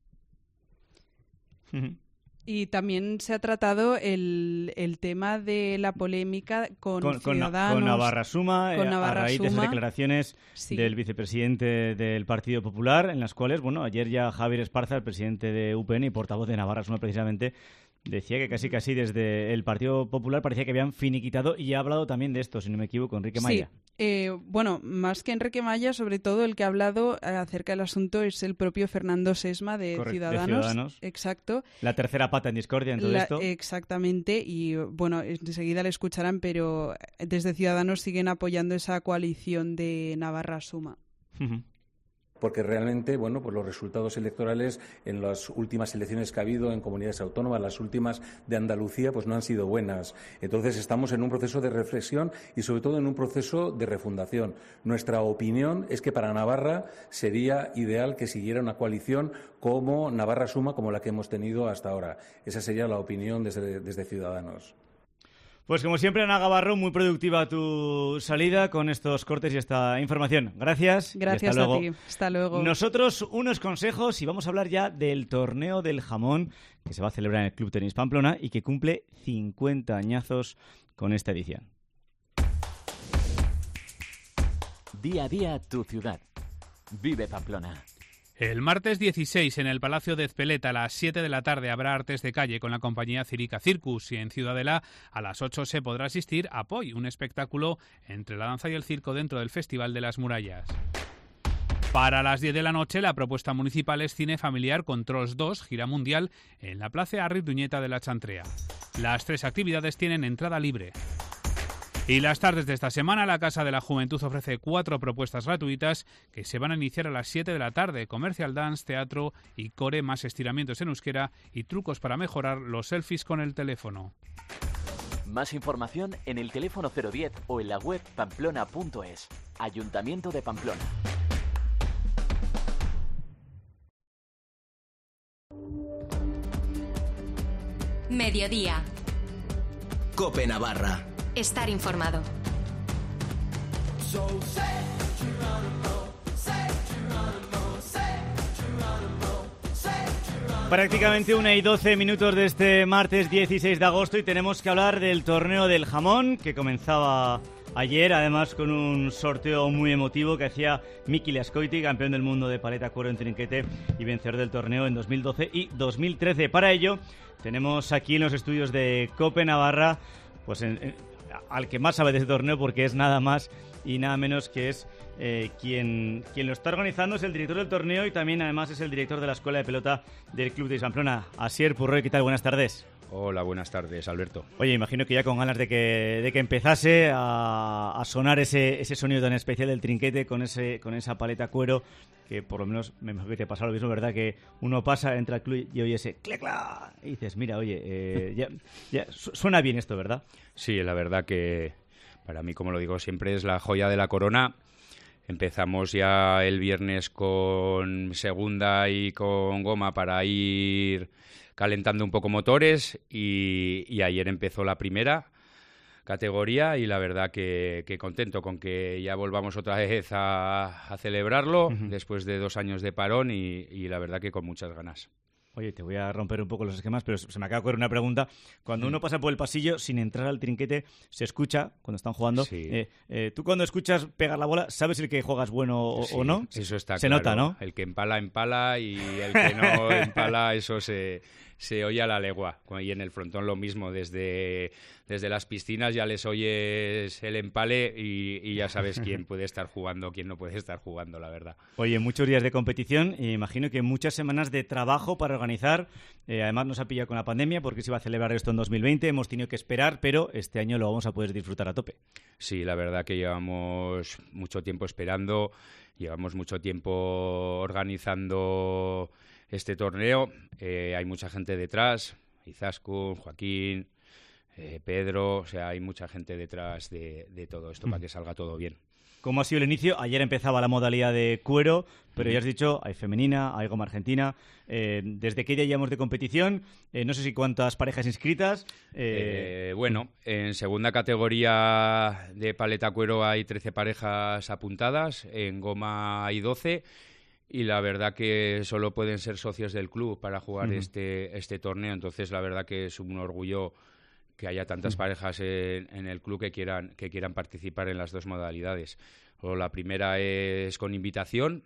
Y también se ha tratado el, el tema de la polémica con, con Ciudadanos. Con Navarra Suma, con Navarra a raíz Suma. de esas declaraciones sí. del vicepresidente del Partido Popular, en las cuales, bueno, ayer ya Javier Esparza, el presidente de U P N y portavoz de Navarra Suma precisamente, decía que casi casi desde el Partido Popular parecía que habían finiquitado, y ha hablado también de esto, si no me equivoco, Enrique Maya. Sí. Eh, bueno, más que Enrique Maya, sobre todo el que ha hablado acerca del asunto es el propio Fernando Sesma de, Correcto, Ciudadanos. de Ciudadanos. Exacto. La tercera pata en discordia en todo La, esto. Exactamente, y bueno, enseguida le escucharán, pero desde Ciudadanos siguen apoyando esa coalición de Navarra Suma. Uh-huh. Porque realmente, bueno, pues los resultados electorales en las últimas elecciones que ha habido en comunidades autónomas, las últimas de Andalucía, pues no han sido buenas. Entonces estamos en un proceso de reflexión y sobre todo en un proceso de refundación. Nuestra opinión es que para Navarra sería ideal que siguiera una coalición como Navarra Suma, como la que hemos tenido hasta ahora. Esa sería la opinión desde, desde Ciudadanos. Pues como siempre, Ana Gavarro, muy productiva tu salida con estos cortes y esta información. Gracias. Gracias y hasta a luego. ti. Hasta luego. Nosotros unos consejos y vamos a hablar ya del torneo del jamón que se va a celebrar en el Club Tenis Pamplona y que cumple cincuenta añazos con esta edición. Día a día tu ciudad. Vive Pamplona. El martes dieciséis en el Palacio de Ezpeleta a las siete de la tarde habrá artes de calle con la compañía Cirica Circus y en Ciudadela a las ocho se podrá asistir a Poi, un espectáculo entre la danza y el circo dentro del Festival de las Murallas. Para las diez de la noche la propuesta municipal es cine familiar con Trolls dos, gira mundial, en la Plaza Arri Duñeta de la Chantrea. Las tres actividades tienen entrada libre. Y las tardes de esta semana, la Casa de la Juventud ofrece cuatro propuestas gratuitas que se van a iniciar a las siete de la tarde. Commercial dance, teatro y core, más estiramientos en euskera y trucos para mejorar los selfies con el teléfono. Más información en el teléfono cero diez o en la web pamplona punto es. Ayuntamiento de Pamplona. Mediodía. COPE Navarra. Estar informado. Prácticamente una y doce minutos de este martes dieciséis de agosto y tenemos que hablar del torneo del jamón que comenzaba ayer, además con un sorteo muy emotivo que hacía Miki Lascoiti, campeón del mundo de paleta cuero en trinquete y vencedor del torneo en dos mil doce y dos mil trece. Para ello tenemos aquí en los estudios de COPE Navarra pues en, en, al que más sabe de este torneo, porque es nada más y nada menos que es eh, quien, quien lo está organizando, es el director del torneo y también además es el director de la Escuela de Pelota del Club de Pamplona. Asier Purroy, ¿qué tal? Buenas tardes. Hola, buenas tardes, Alberto. Oye, imagino que ya con ganas de que, de que empezase a, a sonar ese, ese sonido tan especial del trinquete con ese con esa paleta cuero, que por lo menos me imagino que te pasa lo mismo, ¿verdad? Que uno pasa, entra al club y oye ese clecla y dices, mira, oye, eh, ya, ya suena bien esto, ¿verdad? Sí, la verdad que para mí, como lo digo siempre, es la joya de la corona. Empezamos ya el viernes con segunda y con goma para ir calentando un poco motores y, y ayer empezó la primera categoría y la verdad que, que contento con que ya volvamos otra vez a, a celebrarlo uh-huh. después de dos años de parón y, y la verdad que con muchas ganas. Oye, te voy a romper un poco los esquemas, pero se me acaba de ocurrir una pregunta. Cuando uno pasa por el pasillo sin entrar al trinquete, se escucha cuando están jugando. Sí. Eh, eh, tú cuando escuchas pegar la bola, ¿sabes el que juegas bueno o, sí, o no? Eso está se claro. nota, ¿no? El que empala, empala y el que no empala, eso se, se oye a la legua. Y en el frontón lo mismo, desde, desde las piscinas ya les oyes el empale y, y ya sabes quién puede estar jugando, quién no puede estar jugando, la verdad. Oye, muchos días de competición y imagino que muchas semanas de trabajo para organizar. Eh, además nos ha pillado con la pandemia porque se iba a celebrar esto en dos mil veinte, hemos tenido que esperar, pero este año lo vamos a poder disfrutar a tope. Sí, la verdad que llevamos mucho tiempo esperando, llevamos mucho tiempo organizando este torneo, eh, hay mucha gente detrás, Izaskun, Joaquín, eh, Pedro, o sea, hay mucha gente detrás de, de todo esto mm. para que salga todo bien. cómo ha sido el inicio. Ayer empezaba la modalidad de cuero, pero ya has dicho, hay femenina, hay goma argentina. Eh, ¿Desde qué día llevamos de competición? Eh, no sé si cuántas parejas inscritas. Eh... Eh, bueno, en segunda categoría de paleta cuero hay trece parejas apuntadas, en goma hay doce. Y la verdad que solo pueden ser socios del club para jugar uh-huh. este, este torneo. Entonces, la verdad que es un orgullo que haya tantas uh-huh. parejas en, en el club que quieran, que quieran participar en las dos modalidades. O la primera es con invitación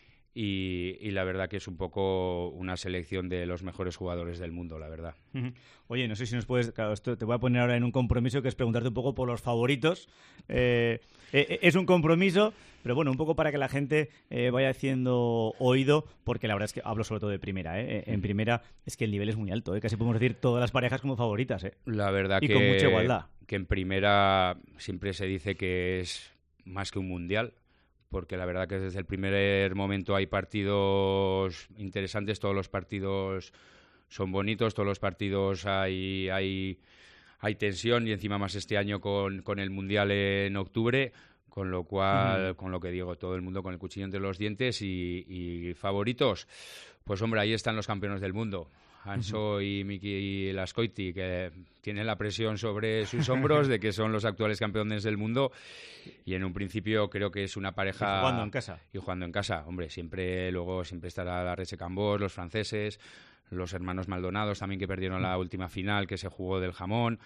y, y la verdad que es un poco una selección de los mejores jugadores del mundo, la verdad. Uh-huh. Oye, no sé si nos puedes... Claro, esto te voy a poner ahora en un compromiso que es preguntarte un poco por los favoritos. Eh, eh, es un compromiso, pero bueno, un poco para que la gente eh, vaya haciendo oído, porque la verdad es que hablo sobre todo de primera. ¿eh? En primera es que el nivel es muy alto, ¿eh? Casi podemos decir todas las parejas como favoritas. ¿eh? La verdad y que... con mucha igualdad. Que en primera siempre se dice que es más que un mundial, porque la verdad que desde el primer momento hay partidos interesantes, todos los partidos son bonitos, todos los partidos hay, hay, hay tensión y encima más este año con, con el Mundial en octubre, con lo cual, uh-huh. con lo que digo, todo el mundo con el cuchillo entre los dientes y, y favoritos, pues hombre, ahí están los campeones del mundo. Anso uh-huh. y Miki Lascoiti, que tienen la presión sobre sus hombros de que son los actuales campeones del mundo y en un principio creo que es una pareja... Y jugando en casa. Y jugando en casa. Hombre, siempre luego siempre estará la Reche Cambós, los franceses, los hermanos Maldonados también que perdieron la última final que se jugó del jamón.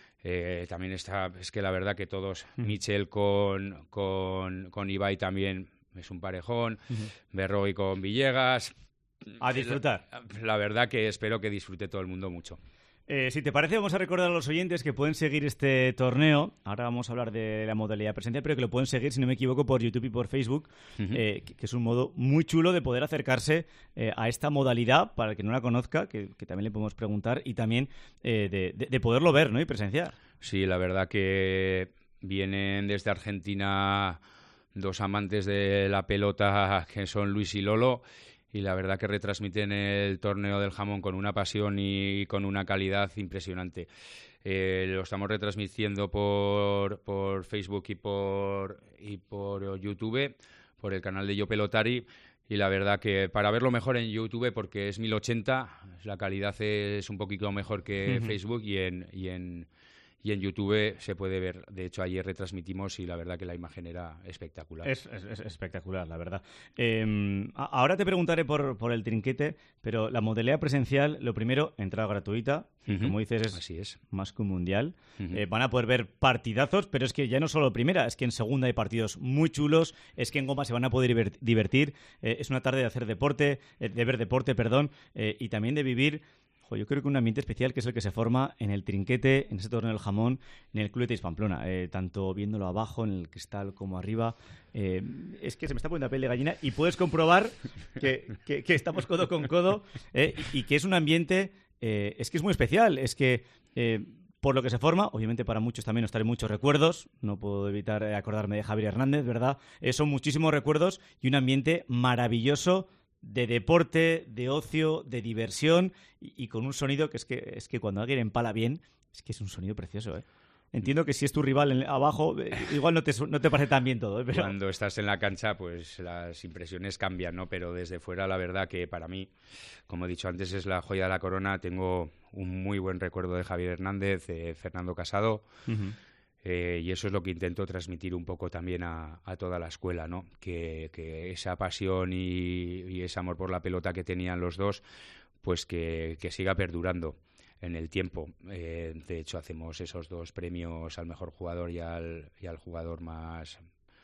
Eh, también está... Es que la verdad que todos... Uh-huh. Michel con, con, con Ibai también es un parejón. Uh-huh. Berroy con Villegas... A disfrutar. La, la verdad que espero que disfrute todo el mundo mucho. Eh, si te parece, vamos a recordar a los oyentes que pueden seguir este torneo. Ahora vamos a hablar de la modalidad presencial, pero que lo pueden seguir, si no me equivoco, por YouTube y por Facebook, uh-huh. eh, que, que es un modo muy chulo de poder acercarse eh, a esta modalidad, para el que no la conozca, que, que también le podemos preguntar, y también eh, de, de, de poderlo ver, ¿no? Y presenciar. Sí, la verdad que vienen desde Argentina dos amantes de la pelota, que son Luis y Lolo, y la verdad que retransmiten el torneo del jamón con una pasión y con una calidad impresionante. Eh, lo estamos retransmitiendo por, por Facebook y por, y por YouTube, por el canal de Yo Pelotari, y la verdad que para verlo mejor en YouTube, porque es mil ochenta, la calidad es un poquito mejor que uh-huh. Facebook, y en... Y en Y en YouTube se puede ver. De hecho, ayer retransmitimos y la verdad que la imagen era espectacular. Es, es, es espectacular, la verdad. Eh, ahora te preguntaré por, por el trinquete, pero la modalidad presencial, lo primero, entrada gratuita. Uh-huh. Como dices, es, Así es más que un mundial. Uh-huh. Eh, van a poder ver partidazos, pero es que ya no solo primera, es que en segunda hay partidos muy chulos, es que en goma se van a poder divertir. Eh, es una tarde de hacer deporte, eh, de ver deporte, perdón, eh, y también de vivir... Yo creo que un ambiente especial que es el que se forma en el trinquete, en ese torneo del jamón, en el Club Betis Pamplona, eh, tanto viéndolo abajo, en el cristal, como arriba. Eh, es que se me está poniendo la piel de gallina y puedes comprobar que, que, que estamos codo con codo eh, y, y que es un ambiente, eh, es que es muy especial, es que... Eh, por lo que se forma, obviamente para muchos también nos trae muchos recuerdos, no puedo evitar acordarme de Javier Hernández, ¿verdad? Eh, son muchísimos recuerdos y un ambiente maravilloso de deporte, de ocio, de diversión y, y con un sonido que es que es que cuando alguien empala bien, es que es un sonido precioso, ¿eh? Entiendo que si es tu rival en, abajo, eh, igual no te, no te parece tan bien todo, ¿eh? Pero... Cuando estás en la cancha, pues las impresiones cambian, ¿no? Pero desde fuera, la verdad que para mí, como he dicho antes, es la joya de la corona. Tengo un muy buen recuerdo de Javier Hernández, de Fernando Casado, uh-huh. Eh, y eso es lo que intento transmitir un poco también a, a toda la escuela, ¿no? Que, que esa pasión y, y ese amor por la pelota que tenían los dos, pues que, que siga perdurando en el tiempo. Eh, de hecho, hacemos esos dos premios al mejor jugador y al, y al jugador más,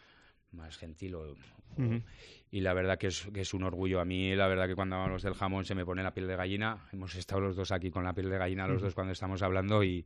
más gentil. O, uh-huh. o, y la verdad que es, que es un orgullo. A mí, la verdad que cuando hablamos del jamón se me pone la piel de gallina. Hemos estado los dos aquí con la piel de gallina, los uh-huh. dos cuando estamos hablando y...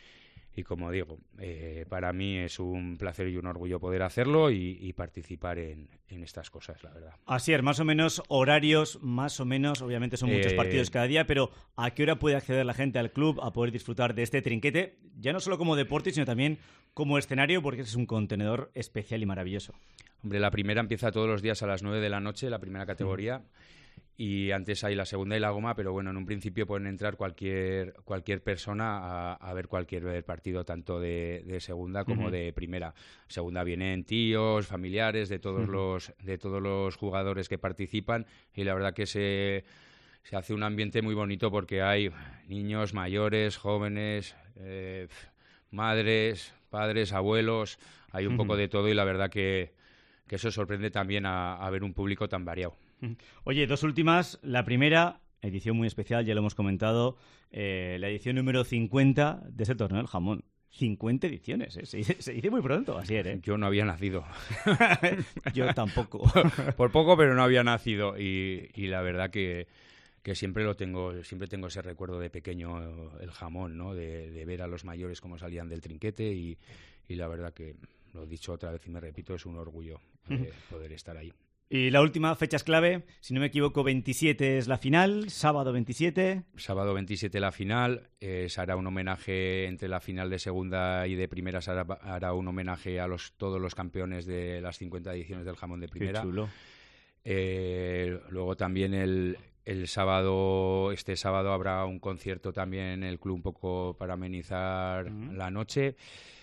Y como digo, eh, para mí es un placer y un orgullo poder hacerlo y, y participar en, en estas cosas, la verdad. Así es, más o menos horarios, más o menos, obviamente son muchos eh... partidos cada día, pero ¿a qué hora puede acceder la gente al club a poder disfrutar de este trinquete? Ya no solo como deporte, sino también como escenario, porque es un contenedor especial y maravilloso. Hombre, la primera empieza todos los días a las nueve de la noche, la primera categoría. Mm. y antes hay la segunda y la goma, pero bueno, en un principio pueden entrar cualquier cualquier persona a, a ver cualquier partido, tanto de, de segunda como uh-huh. de primera. Segunda vienen tíos, familiares, de todos uh-huh. los de todos los jugadores que participan, y la verdad que se, se hace un ambiente muy bonito porque hay niños, mayores, jóvenes, eh, madres, padres, abuelos, hay un uh-huh. poco de todo, y la verdad que, que eso sorprende también a, a ver un público tan variado. Oye, dos últimas. La primera, edición muy especial, ya lo hemos comentado, eh, la edición número cincuenta de ese torneo del jamón. cincuenta ediciones, ¿eh? se, dice, se dice muy pronto, así ¿eh? Yo no había nacido. Yo tampoco. Por poco, pero no había nacido. Y, y la verdad que, que siempre lo tengo, siempre tengo ese recuerdo de pequeño, el jamón, ¿no? De, de ver a los mayores cómo salían del trinquete, y, y la verdad que, lo he dicho otra vez y me repito, es un orgullo eh, poder estar ahí. Y la última, fechas clave, si no me equivoco, veintisiete es la final, sábado veintisiete. Sábado veintisiete la final, eh, se hará un homenaje entre la final de segunda y de primera, se hará, hará un homenaje a los todos los campeones de las cincuenta ediciones del jamón de primera. Qué chulo. Eh, luego también el, el sábado, este sábado habrá un concierto también en el club, un poco para amenizar uh-huh. la noche.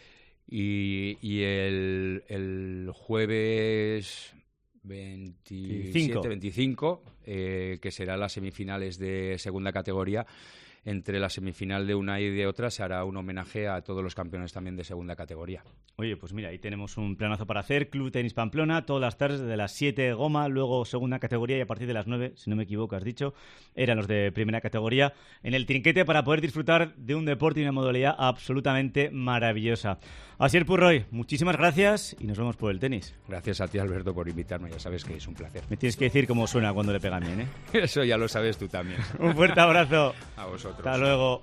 Y, y el, el jueves veintisiete veinticinco, eh, que será las semifinales de segunda categoría. Entre la semifinal de una y de otra se hará un homenaje a todos los campeones también de segunda categoría. Oye, pues mira, ahí tenemos un planazo para hacer. Club Tenis Pamplona, todas las tardes desde las siete goma, luego segunda categoría, y a partir de las nueve, si no me equivoco, has dicho, eran los de primera categoría en el trinquete, para poder disfrutar de un deporte y una modalidad absolutamente maravillosa. Asier Purroy, muchísimas gracias y nos vemos por el tenis. Gracias a ti, Alberto, por invitarme, ya sabes que es un placer. Me tienes que decir cómo suena cuando le pegan bien, ¿eh? Eso ya lo sabes tú también. Un fuerte abrazo. A vosotros. Hasta luego.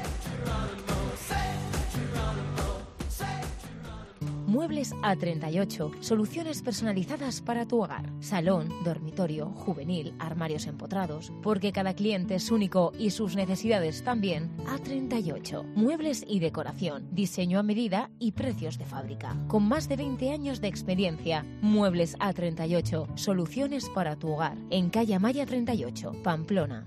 Muebles A treinta y ocho, soluciones personalizadas para tu hogar. Salón, dormitorio, juvenil, armarios empotrados. Porque cada cliente es único y sus necesidades también. A treinta y ocho, muebles y decoración, diseño a medida y precios de fábrica. Con más de veinte años de experiencia, Muebles A treinta y ocho, soluciones para tu hogar. En calle Amaya treinta y ocho, Pamplona.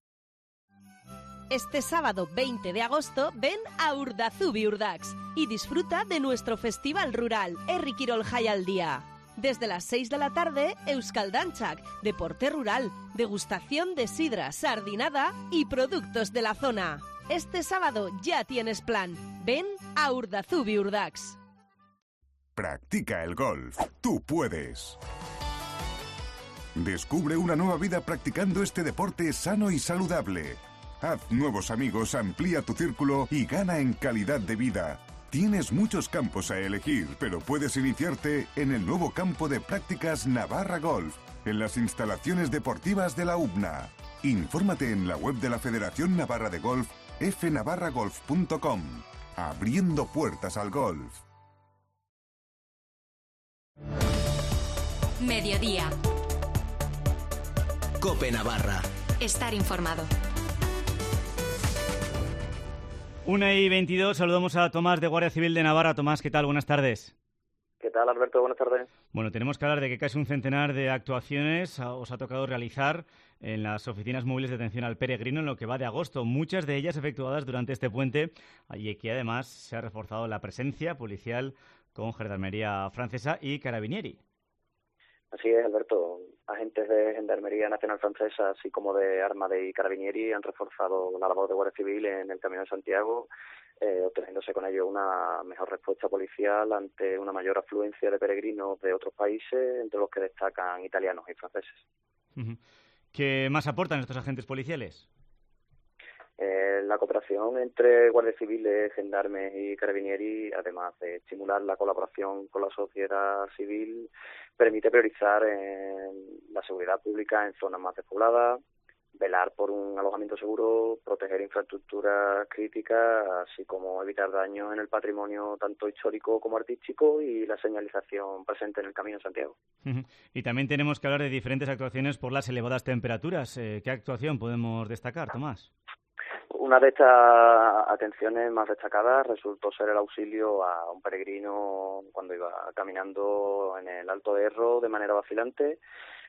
Este sábado veinte de agosto ven a Urdazubia Urdax y disfruta de nuestro festival rural Herri Kirol Jai al Día. Desde las seis de la tarde, Euskaldantzak, deporte rural, degustación de sidra, sardinada y productos de la zona. Este sábado ya tienes plan. Ven a Urdazubia Urdax. Practica el golf. Tú puedes. Descubre una nueva vida practicando este deporte sano y saludable. Haz nuevos amigos, amplía tu círculo y gana en calidad de vida. Tienes muchos campos a elegir, pero puedes iniciarte en el nuevo campo de prácticas Navarra Golf, en las instalaciones deportivas de la U B N A. Infórmate en la web de la Federación Navarra de Golf, f navarra golf punto com. Abriendo puertas al golf. Mediodía. COPE Navarra. Estar informado. Una y veintidós, saludamos a Tomás de Guardia Civil de Navarra. Tomás, ¿qué tal? Buenas tardes. ¿Qué tal, Alberto? Buenas tardes. Bueno, tenemos que hablar de que casi un centenar de actuaciones os ha tocado realizar en las oficinas móviles de atención al peregrino en lo que va de agosto, muchas de ellas efectuadas durante este puente, y que además se ha reforzado la presencia policial con Gendarmería Francesa y Carabinieri. Así es, Alberto. Agentes de Gendarmería Nacional Francesa, así como de Armade y Carabinieri, han reforzado la labor de Guardia Civil en el Camino de Santiago, eh, obteniéndose con ello una mejor respuesta policial ante una mayor afluencia de peregrinos de otros países, entre los que destacan italianos y franceses. Uh-huh. ¿Qué más aportan estos agentes policiales? Eh, la cooperación entre guardias civiles, gendarmes y carabinieri, además de estimular la colaboración con la sociedad civil, permite priorizar en la seguridad pública en zonas más despobladas, velar por un alojamiento seguro, proteger infraestructuras críticas, así como evitar daños en el patrimonio tanto histórico como artístico y la señalización presente en el Camino de Santiago. Uh-huh. Y también tenemos que hablar de diferentes actuaciones por las elevadas temperaturas. Eh, ¿Qué actuación podemos destacar, Tomás? Una de estas atenciones más destacadas resultó ser el auxilio a un peregrino cuando iba caminando en el Alto Erro de manera vacilante.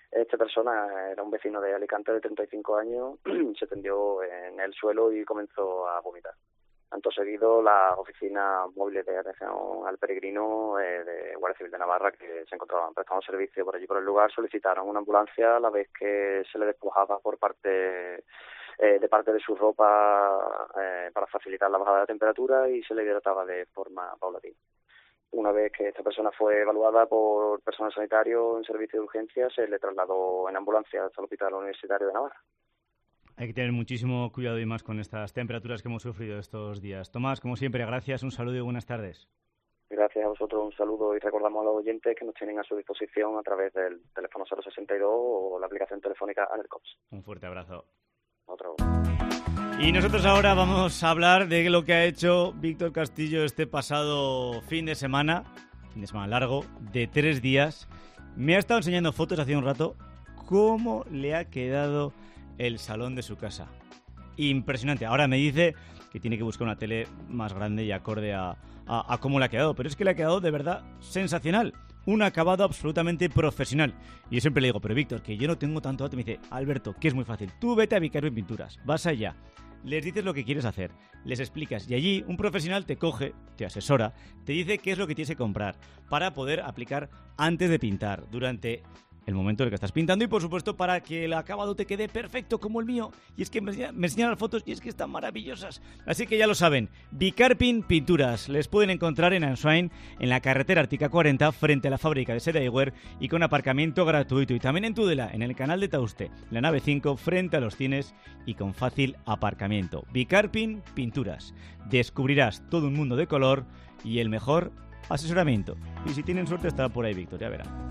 Esta persona era un vecino de Alicante de treinta y cinco años, se tendió en el suelo y comenzó a vomitar. Acto seguido, las oficinas móviles de atención al peregrino eh, de Guardia Civil de Navarra, que se encontraban prestando servicio por allí por el lugar, solicitaron una ambulancia a la vez que se le despojaba por parte eh, de parte de su ropa eh, para facilitar la bajada de temperatura y se le hidrataba de forma paulatina. Una vez que esta persona fue evaluada por personal sanitario en servicio de urgencia, se le trasladó en ambulancia hasta el Hospital Universitario de Navarra. Hay que tener muchísimo cuidado y más con estas temperaturas que hemos sufrido estos días. Tomás, como siempre, gracias, un saludo y buenas tardes. Gracias a vosotros, un saludo y recordamos a los oyentes que nos tienen a su disposición a través del teléfono cero sesenta y dos o la aplicación telefónica AlertCops. Un fuerte abrazo. Otro. Y nosotros ahora vamos a hablar de lo que ha hecho Víctor Castillo este pasado fin de semana, fin de semana largo, de tres días. Me ha estado enseñando fotos hace un rato cómo le ha quedado el salón de su casa. Impresionante. Ahora me dice que tiene que buscar una tele más grande y acorde a, a, a cómo le ha quedado, pero es que le ha quedado de verdad sensacional. Un acabado absolutamente profesional. Y yo siempre le digo, pero Víctor, que yo no tengo tanto arte. Me dice, Alberto, que es muy fácil. Tú vete a Vicario en Pinturas, vas allá, les dices lo que quieres hacer, les explicas y allí un profesional te coge, te asesora, te dice qué es lo que tienes que comprar para poder aplicar antes de pintar, durante el momento en el que estás pintando y, por supuesto, para que el acabado te quede perfecto como el mío. Y es que me enseñan, me enseñan las fotos y es que están maravillosas. Así que ya lo saben, Vicarpin Pinturas. Les pueden encontrar en Answain, en la carretera Ártica cuarenta, frente a la fábrica de seda Eguer y con aparcamiento gratuito. Y también en Tudela, en el canal de Tauste, la nave cinco, frente a los cines y con fácil aparcamiento. Vicarpin Pinturas. Descubrirás todo un mundo de color y el mejor asesoramiento. Y si tienen suerte estará por ahí Víctor, ya verán.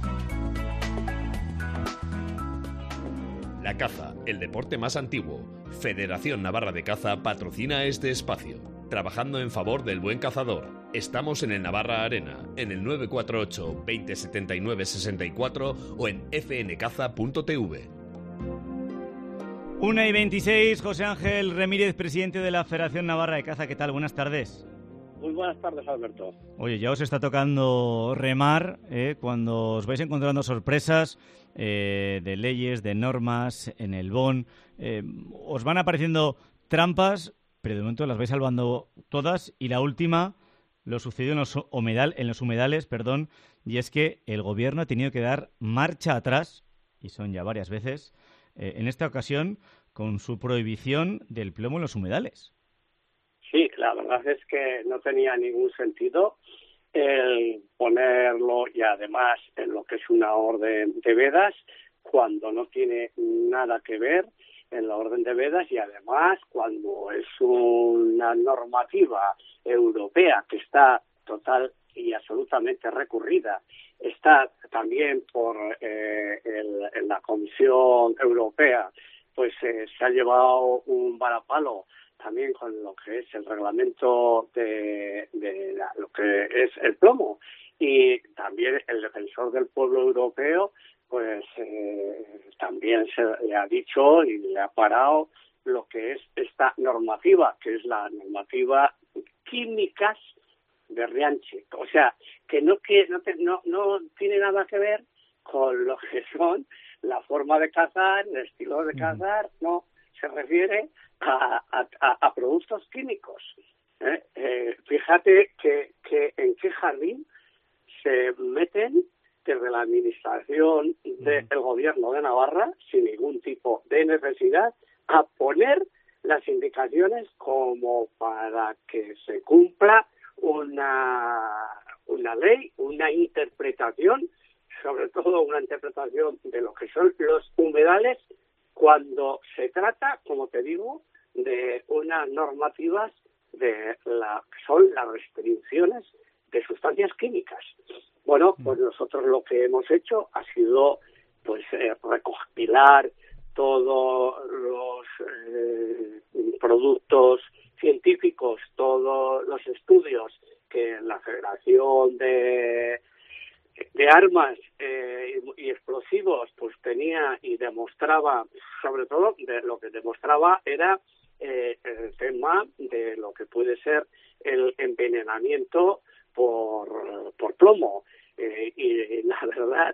La caza, el deporte más antiguo. Federación Navarra de Caza patrocina este espacio. Trabajando en favor del buen cazador. Estamos en el Navarra Arena, en el nueve cuatro ocho, veinte setenta y nueve sesenta y cuatro o en f n caza punto t v. una y veintiséis, José Ángel Remírez, presidente de la Federación Navarra de Caza. ¿Qué tal? Buenas tardes. Muy buenas tardes, Alberto. Oye, ya os está tocando remar eh, cuando os vais encontrando sorpresas eh, de leyes, de normas en el B O N. Eh, os van apareciendo trampas, pero de momento las vais salvando todas. Y la última, lo sucedió en los, humedal, en los humedales, perdón, y es que el gobierno ha tenido que dar marcha atrás, y son ya varias veces, eh, en esta ocasión con su prohibición del plomo en los humedales. Sí, la verdad es que no tenía ningún sentido el ponerlo y además en lo que es una orden de vedas cuando no tiene nada que ver en la orden de vedas y además cuando es una normativa europea que está total y absolutamente recurrida, está también por eh, el, en la Comisión Europea, pues eh, se ha llevado un varapalo también con lo que es el reglamento de, de la, lo que es el plomo y también el defensor del pueblo europeo pues eh, también se le ha dicho y le ha parado lo que es esta normativa, que es la normativa químicas de Rianche, o sea que no que no, te, no no tiene nada que ver con lo que son la forma de cazar, el estilo de cazar, no, se refiere A, a, a productos químicos. ¿eh? Eh, fíjate que, que en qué jardín se meten desde la administración del gobierno de Navarra, sin ningún tipo de necesidad, a poner las indicaciones como para que se cumpla una, una ley, una interpretación, sobre todo una interpretación de lo que son los humedales, cuando se trata, como te digo, de unas normativas de la que son las restricciones de sustancias químicas. Bueno, pues nosotros lo que hemos hecho ha sido pues eh, recopilar todos los eh, productos científicos, todos los estudios que la Federación de de armas eh, y explosivos pues tenía y demostraba, sobre todo de lo que demostraba era eh, el tema de lo que puede ser el envenenamiento por, por plomo eh, y la verdad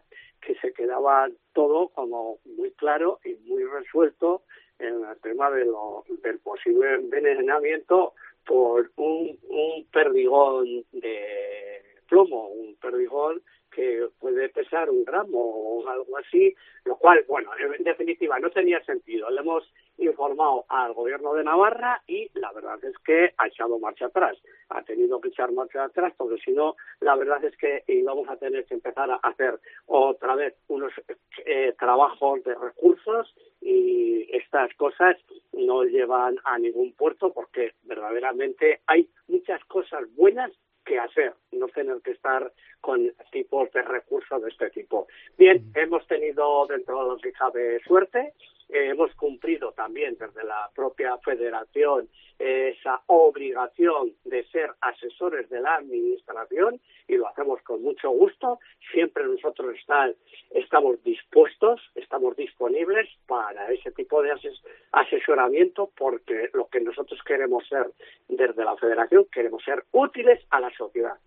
que se quedaba todo como muy claro y muy resuelto en el tema de lo, del posible envenenamiento por un, un perdigón de plomo, un perdigón que puede pesar un gramo o algo así, lo cual, bueno, en definitiva no tenía sentido. Le hemos informado al gobierno de Navarra y la verdad es que ha echado marcha atrás. Ha tenido que echar marcha atrás porque si no, la verdad es que íbamos a tener que empezar a hacer otra vez unos eh, trabajos de recursos y estas cosas no llevan a ningún puerto porque verdaderamente hay muchas cosas buenas que hacer, no tener que estar con tipos de recursos de este tipo. Bien, hemos tenido dentro de lo que cabe suerte, eh, hemos cumplido también desde la propia federación eh, esa obligación de ser asesores de la administración y lo hacemos con mucho gusto. Siempre nosotros está, estamos dispuestos, estamos disponibles para ese tipo de ases, asesoramiento porque lo que nosotros queremos ser desde la federación, queremos ser útiles a la sociedad.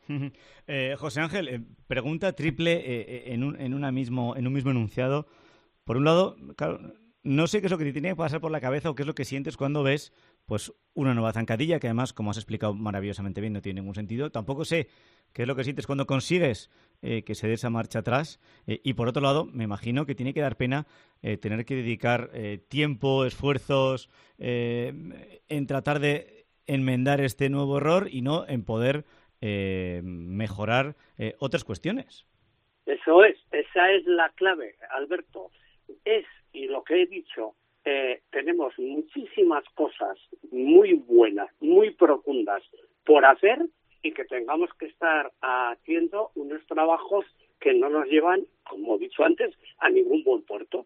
Eh, José Ángel, eh, pregunta triple eh, en, un, en, una mismo, en un mismo enunciado. Por un lado, claro, no sé qué es lo que te tiene que pasar por la cabeza o qué es lo que sientes cuando ves pues una nueva zancadilla, que además, como has explicado maravillosamente bien, no tiene ningún sentido. Tampoco sé qué es lo que sientes cuando consigues eh, que se dé esa marcha atrás. Eh, y por otro lado, me imagino que tiene que dar pena eh, tener que dedicar eh, tiempo, esfuerzos eh, en tratar de enmendar este nuevo error y no en poder eh, mejorar eh, otras cuestiones. Eso es, esa es la clave, Alberto. Es, y lo que he dicho, eh, tenemos muchísimas cosas muy buenas, muy profundas por hacer y que tengamos que estar haciendo unos trabajos que no nos llevan, como he dicho antes, a ningún buen puerto.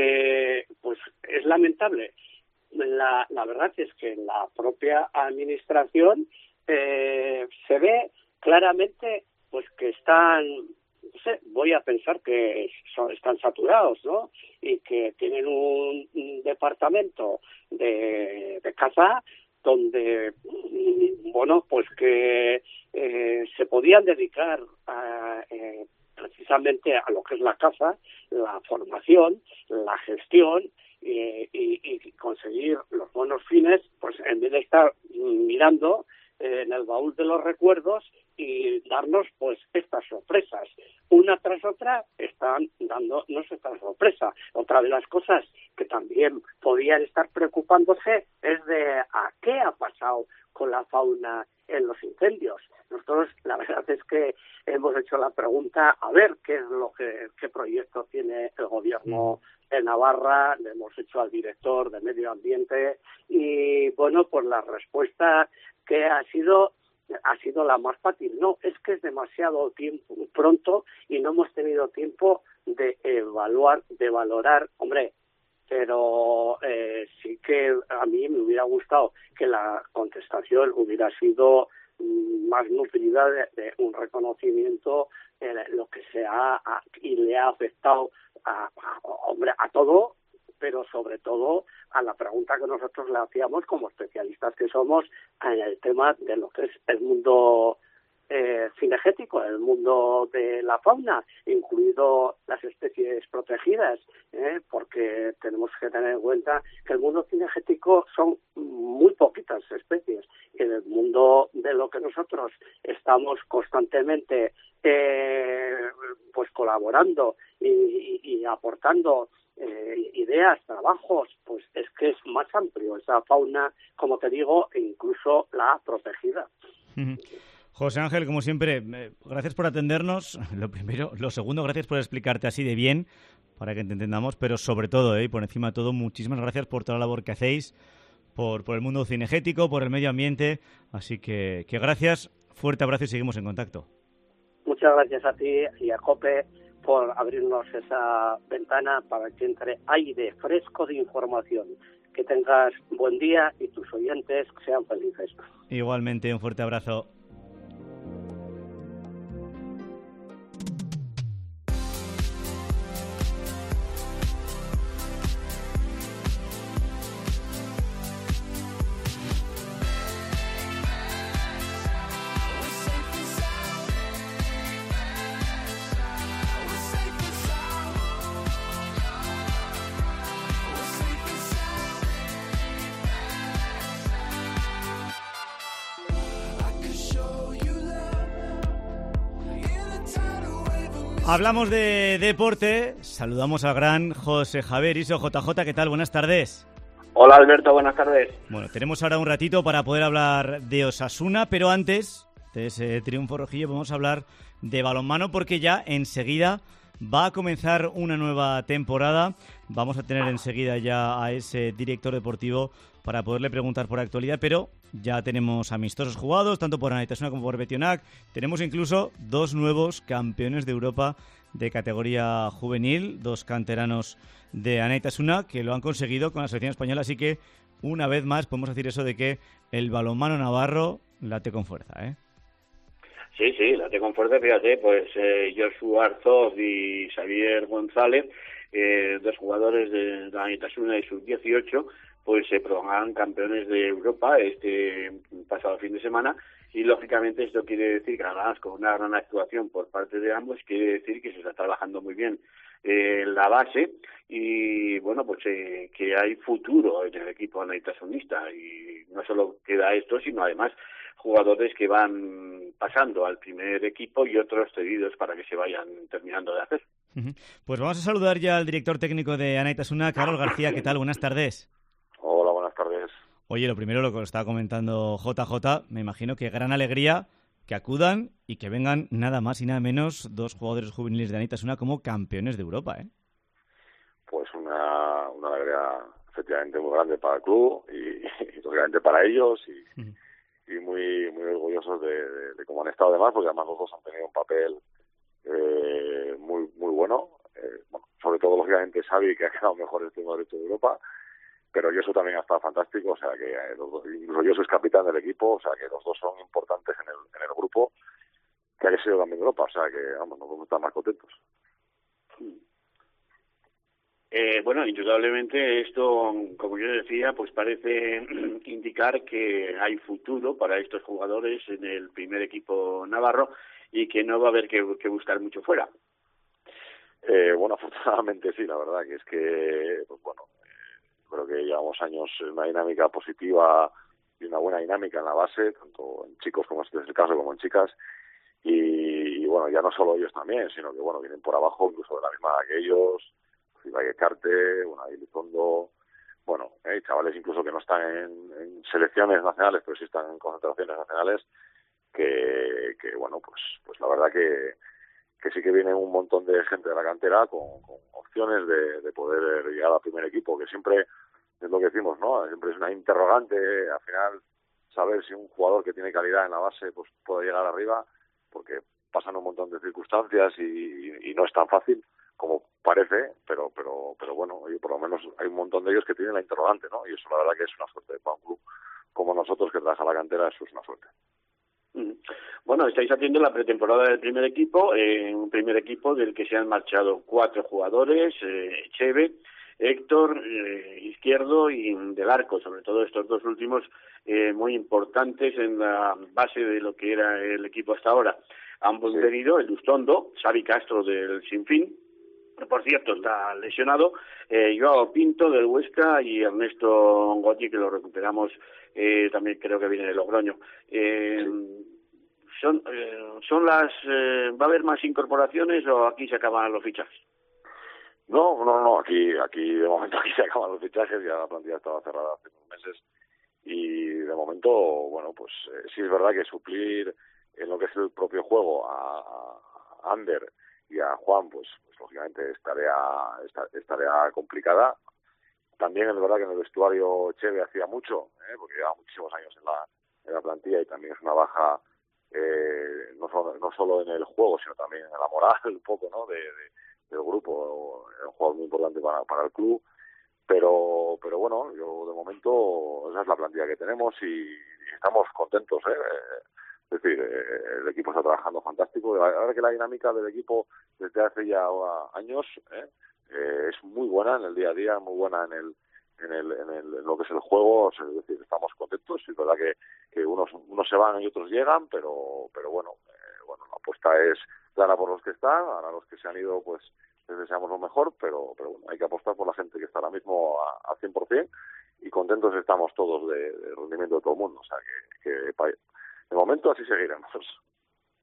Eh, pues es lamentable. La, la verdad es que en la propia administración eh, se ve claramente pues que están, no sé, voy a pensar que son, están saturados, ¿no? Y que tienen un, un departamento de, de caza donde, bueno, pues que eh, se podían dedicar a, eh, precisamente a lo que es la caza, la formación, la gestión y, y, y conseguir los buenos fines, pues en vez de estar mirando eh, en el baúl de los recuerdos y darnos pues estas sorpresas. Una tras otra están dándonos esta sorpresa. Otra de las cosas que también podían estar preocupándose es de a qué ha pasado con la fauna en los incendios. Nosotros la verdad es que hemos hecho la pregunta a ver qué es lo que qué proyecto tiene el gobierno de Navarra, le hemos hecho al director de Medio Ambiente y bueno, pues la respuesta que ha sido ha sido la más fácil. No, es que es demasiado tiempo pronto y no hemos tenido tiempo de evaluar, de valorar. Hombre, pero eh, sí que a mí me hubiera gustado que la contestación hubiera sido más nutrida de, de un reconocimiento en lo que se ha a, y le ha afectado a, a, hombre, a todo, pero sobre todo a la pregunta que nosotros le hacíamos como especialistas que somos en el tema de lo que es el mundo eh, cinegético, el mundo de la fauna, incluido las especies protegidas, ¿eh? Porque tenemos que tener en cuenta que el mundo cinegético son muy poquitas especies y en el mundo de lo que nosotros estamos constantemente eh, pues colaborando y, y, y aportando eh, ideas, trabajos, pues es que es más amplio esa fauna, como te digo, e incluso la protegida. José Ángel, como siempre, eh, gracias por atendernos. Lo primero, lo segundo, gracias por explicarte así de bien para que te entendamos, pero sobre todo, eh, y por encima de todo, muchísimas gracias por toda la labor que hacéis, por, por el mundo cinegético, por el medio ambiente. Así que, que gracias, fuerte abrazo y seguimos en contacto. Muchas gracias a ti y a COPE por abrirnos esa ventana para que entre aire fresco de información. Que tengas buen día y tus oyentes sean felices. Igualmente, un fuerte abrazo. Hablamos de deporte, saludamos al gran José Javier Iso. J J, ¿qué tal? Buenas tardes. Hola Alberto, buenas tardes. Bueno, tenemos ahora un ratito para poder hablar de Osasuna, pero antes de ese triunfo rojillo vamos a hablar de balonmano porque ya enseguida va a comenzar una nueva temporada. Vamos a tener enseguida ya a ese director deportivo para poderle preguntar por actualidad, pero ya tenemos amistosos jugados, tanto por Anaitasuna como por Betionac. Tenemos incluso dos nuevos campeones de Europa de categoría juvenil, dos canteranos de Anaitasuna que lo han conseguido con la selección española, así que una vez más podemos decir eso de que el balonmano navarro late con fuerza, ¿eh? Sí, sí, late con fuerza, fíjate, pues eh, Joshua Arzoz y Xavier González, eh, dos jugadores de la Anaitasuna y sub dieciocho, pues se proclaman campeones de Europa este pasado fin de semana, y lógicamente esto quiere decir que además con una gran actuación por parte de ambos, quiere decir que se está trabajando muy bien eh, la base, y bueno, pues eh, que hay futuro en el equipo anaitasunista, y no solo queda esto, sino además jugadores que van pasando al primer equipo y otros cedidos para que se vayan terminando de hacer. Pues vamos a saludar ya al director técnico de Anaitasuna, Carlos García. ¿Qué tal? Buenas tardes. Hola, buenas tardes. Oye, lo primero, lo que os estaba comentando J J, me imagino que gran alegría que acudan y que vengan nada más y nada menos dos jugadores juveniles de Anaitasuna como campeones de Europa, ¿eh? Pues una, una alegría efectivamente muy grande para el club y, y lógicamente para ellos y, uh-huh. y muy muy orgullosos de, de, de cómo han estado además, porque además los dos han tenido un papel eh, muy muy bueno, eh, bueno, sobre todo lógicamente Xavi, que ha quedado mejor el tema derecho de Europa, pero Josu también ha estado fantástico, o sea que eh, los dos, incluso Josu es capitán del equipo, o sea que los dos son importantes en el, en el grupo, que ha sido también de Europa, o sea que vamos, nos podemos estar más contentos. Eh, bueno, indudablemente esto, como yo decía, pues parece indicar que hay futuro para estos jugadores en el primer equipo navarro y que no va a haber que, que buscar mucho fuera. Eh, bueno, afortunadamente sí, la verdad que es que, pues bueno, creo que llevamos años en una dinámica positiva y una buena dinámica en la base, tanto en chicos como este es el caso, como en chicas, y, y bueno, ya no solo ellos también, sino que bueno, vienen por abajo, incluso de la misma edad que ellos, Ibai Carte, bueno, Elizondo, bueno, hay eh, chavales incluso que no están en, en selecciones nacionales, pero sí están en concentraciones nacionales, que, que bueno, pues pues la verdad que que sí que viene un montón de gente de la cantera con, con opciones de, de poder llegar al primer equipo, que siempre es lo que decimos, ¿no? Siempre es una interrogante, al final, saber si un jugador que tiene calidad en la base pues puede llegar arriba, porque pasan un montón de circunstancias y, y, y no es tan fácil como parece, pero pero pero bueno, oye, por lo menos hay un montón de ellos que tienen la interrogante, ¿no? Y eso la verdad que es una suerte para un club como nosotros que trabaja la cantera, eso es una suerte. Bueno, estáis haciendo la pretemporada del primer equipo, eh, un primer equipo del que se han marchado cuatro jugadores, eh, Cheve, Héctor, eh, Izquierdo y Del Arco, sobre todo estos dos últimos eh, muy importantes en la base de lo que era el equipo hasta ahora. Ambos venido, el Ustondo, Xavi Castro del Sinfín, por cierto, está lesionado, eh, Joao Pinto del Huesca y Ernesto Gotti, que lo recuperamos, eh, también creo que viene de Logroño. Eh, son, eh, son las, eh, ¿va a haber más incorporaciones o aquí se acaban los fichajes? No, no, no, aquí, aquí de momento aquí se acaban los fichajes, ya la plantilla estaba cerrada hace unos meses y de momento, bueno, pues eh, sí es verdad que suplir en lo que es el propio juego a, a Ander y a Juan, pues, pues lógicamente es tarea, es, es tarea complicada. También es verdad que en el vestuario Cheve hacía mucho, ¿eh? porque lleva muchísimos años en la, en la plantilla y también es una baja eh, no, solo, no solo en el juego, sino también en la moral un poco, ¿no? de, de, del grupo. Es un jugador muy importante para, para el club, pero pero bueno, yo de momento esa es la plantilla que tenemos y, y estamos contentos, ¿eh? Es decir, eh, el equipo está trabajando fantástico. La verdad que la dinámica del equipo desde hace ya años ¿eh? Eh, es muy buena en el día a día, muy buena en el en el en, el, en lo que es el juego. O sea, es decir, estamos contentos. Es verdad que, que unos unos se van y otros llegan, pero pero bueno, eh, bueno, la apuesta es clara por los que están. Ahora los que se han ido, pues les deseamos lo mejor, pero pero bueno, hay que apostar por la gente que está ahora mismo a, a cien por ciento y contentos estamos todos de, de rendimiento de todo el mundo. O sea, que, que de momento así seguiremos.